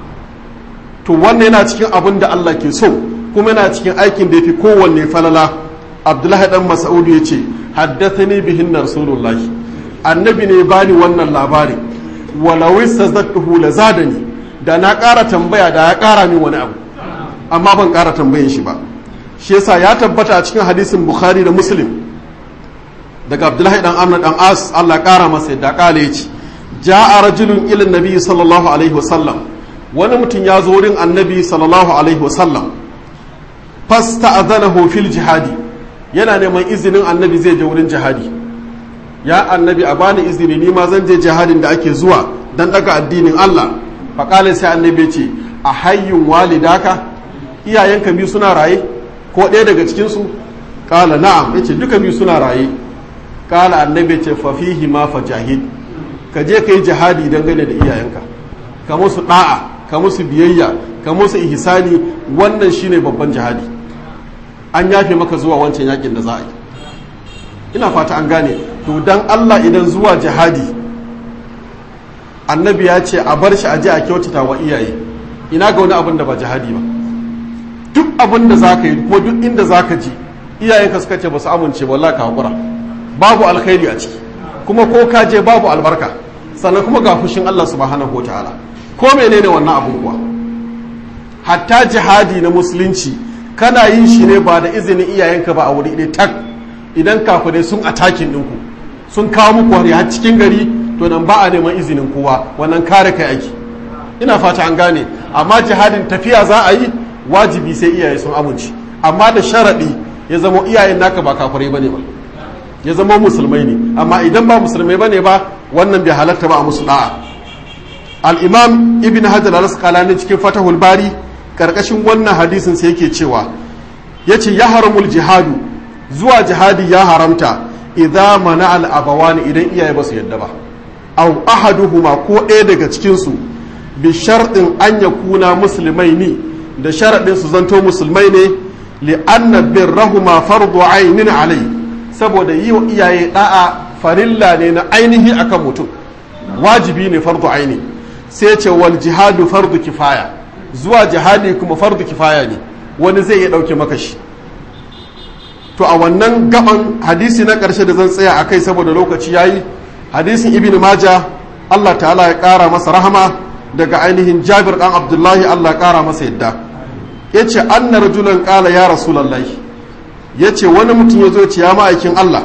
to wannan yana cikin abin da Allah ke so kuma yana cikin aikin da yafi kowanne falala Abdullahi dan Mas'ud yace haddathani bihin rasulullah annabi ne bani wannan labari walau istazadtuhu lazadani da na ƙara tambaya da ya ƙara min wani abu amma ban ƙara tambayin shi ba shi yasa ya tabbata a cikin hadisin Bukhari da Muslim daga Abdullahi dan Amr dan As Allah ƙara masa yadda kale yace ja'a rajulun ila nabi sallallahu alaihi wasallam wani mutum ya zo wurin annabi sallallahu alaihi wasallam fasta'adhanahu fil jihadi yana neman izinin annabi zai je wurin jihadi ya annabi a bani izini ni ma zan je jihadin da ake zuwa dan daga addinin Allah faƙale sai annabi ce a hayyun walidaka iyayenka biyu suna raye ko ɗaya daga cikinsu ƙala na'am yace duka biyu suna raye ƙala annabi ce fa fihi ma fajahid ka je ka yi jihadi dangane da iyayenka ka musu ɗa'a ka musu biyayya ka musu ihsani wannan shine babban jihadi an yafe maka zuwa wancan yakin da za a yi ina fata an gane to dan Allah idan zuwa jihadi annabi ya ce a bar shi a je a kyautata wa iyaye ina ga wani abin da ba jihadi ba duk abin da za ka yi ko duk inda za ka ji iyayenka suka ce ba su amince wallahi ka haƙura babu alkhairi a ciki kuma ko ka je babu albarka sannan kuma ga fushin Allah subhanahu wataala ko menene wannan abun kuwa hatta jihadi na musulunci kana yin shi ne ba da izinin iyayenka ba a wuri ɗaya tak idan kafirai sun atakin ɗinku sun kawo muku hari har cikin gari to nan ba a neman izinin kowa wannan kare kai aiki ina fata an gane amma jihadin tafiya za a yi wajibi sai iyaye sun amince amma da sharaɗi ya zama iyayen naka ba kafirai bane ba ya zama musulmai ne amma idan ba musulmai bane ba wannan bai halatta ba a musu da'a al-imam ibn hajar al-asqalani cikin fatahul bari karkashin wannan hadisin sai yake cewa yace ya haramul jihadu zuwa jihadi ya haramta idza mana al-abawani idan iyaye ba su yadda ba aw ahaduhuma ko ɗaya daga cikin su bi sharɗin an yakuna muslimaini da sharaɗin su zanto musulmai ne li anna birrahuma fardu aynin alai saboda yi wa iyaye da'a farilla ne na ainihi akan mutum wajibi ne fardu aini sai ce wal jihadu fardu kifaya zuwa jihadi kuma fardu kifaya ne wani zai iya ɗauke maka shi to a wannan gaban hadisi na ƙarshe da zan tsaya a kai saboda lokaci yayi hadisin ibn maja Allah ta'ala ya kara masa rahama daga ainihin jabir dan abdullahi Allah ya kara masa yadda yace anna rajulan qala ya rasulullahi yace wani mutum yazo ya ce ya ma'aikin Allah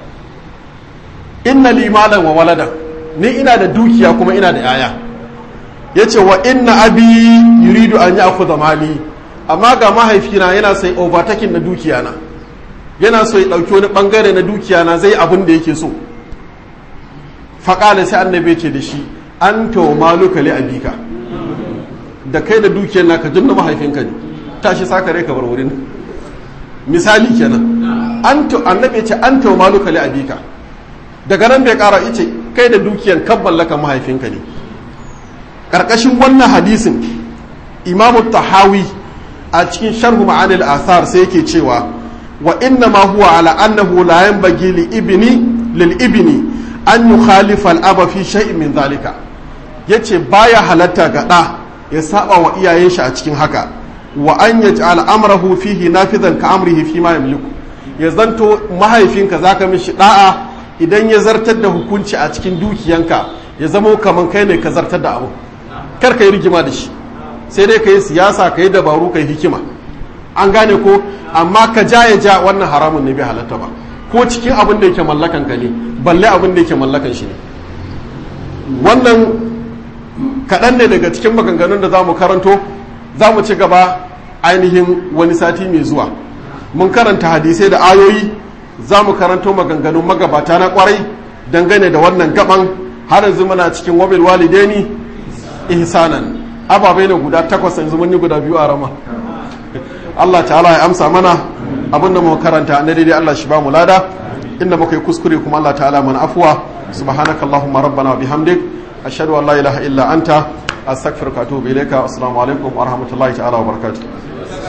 inna li malan wa waladan ni ina da dukiya kuma ina da yaya yace wa inna abi yuridu an ya'khudha mali amma ga mahaifina yana sai overtaking na dukiya na yana so ya dauki wani bangare na dukiya na zai abin da yake so faqala sai annabi ce da shi anta wa maluka li abika da kai da dukiyar naka jinna mahaifinka ne tashi saka rai ka bar wurin misali kenan annabi ce anta wa maluka li abika daga nan bai kara yace kai da dukiyar kan mallaka mahaifinka ne karkashin wannan hadisin imamu tahawi a cikin sharhu ma'anil athar sai yake cewa wa inna ma huwa ala annahu la yanbaghi lil ibni an yukhalifa al aba fi shay'in min zalika yace baya halatta ga da ya saba wa iyayen shi a cikin haka wa an yaj'al amrahu fihi nafidan ka amrihi fi ma yamliku ya zanto mahaifinka zaka mishi da'a idan ya zartar da hukunci a cikin dukiyanka ya zama kaman kai ne ka zartar da abu kar ka yi rigima da shi sai dai ka yi siyasa ka yi dabaru ka yi hikima an gane ko amma ka ja ya ja wannan haramun ne bai halatta ba ko cikin abin da yake mallakan ka ne balle abin da yake mallakan shi ne wannan kaɗan ne daga cikin maganganun da za mu karanto za mu ci gaba ainihin wani sati mai zuwa mun karanta hadisai da ayoyi za mu karanto maganganun magabata na kwarai dangane da wannan gaban har yanzu muna cikin wabil walidaini ihsanan ababai ne guda 8 yanzu mun yi guda 2 a rama Allah ta'ala ya amsa mana abinda mu karanta na daidai Allah shi ba mu lada inda muka yi kuskure kuma Allah ta'ala mana afwa subhanakallahumma rabbana wa bihamdik ashhadu an la ilaha illa anta astaghfiruka wa atubu ilayka assalamu alaikum wa rahmatullahi ta'ala wa barakatuh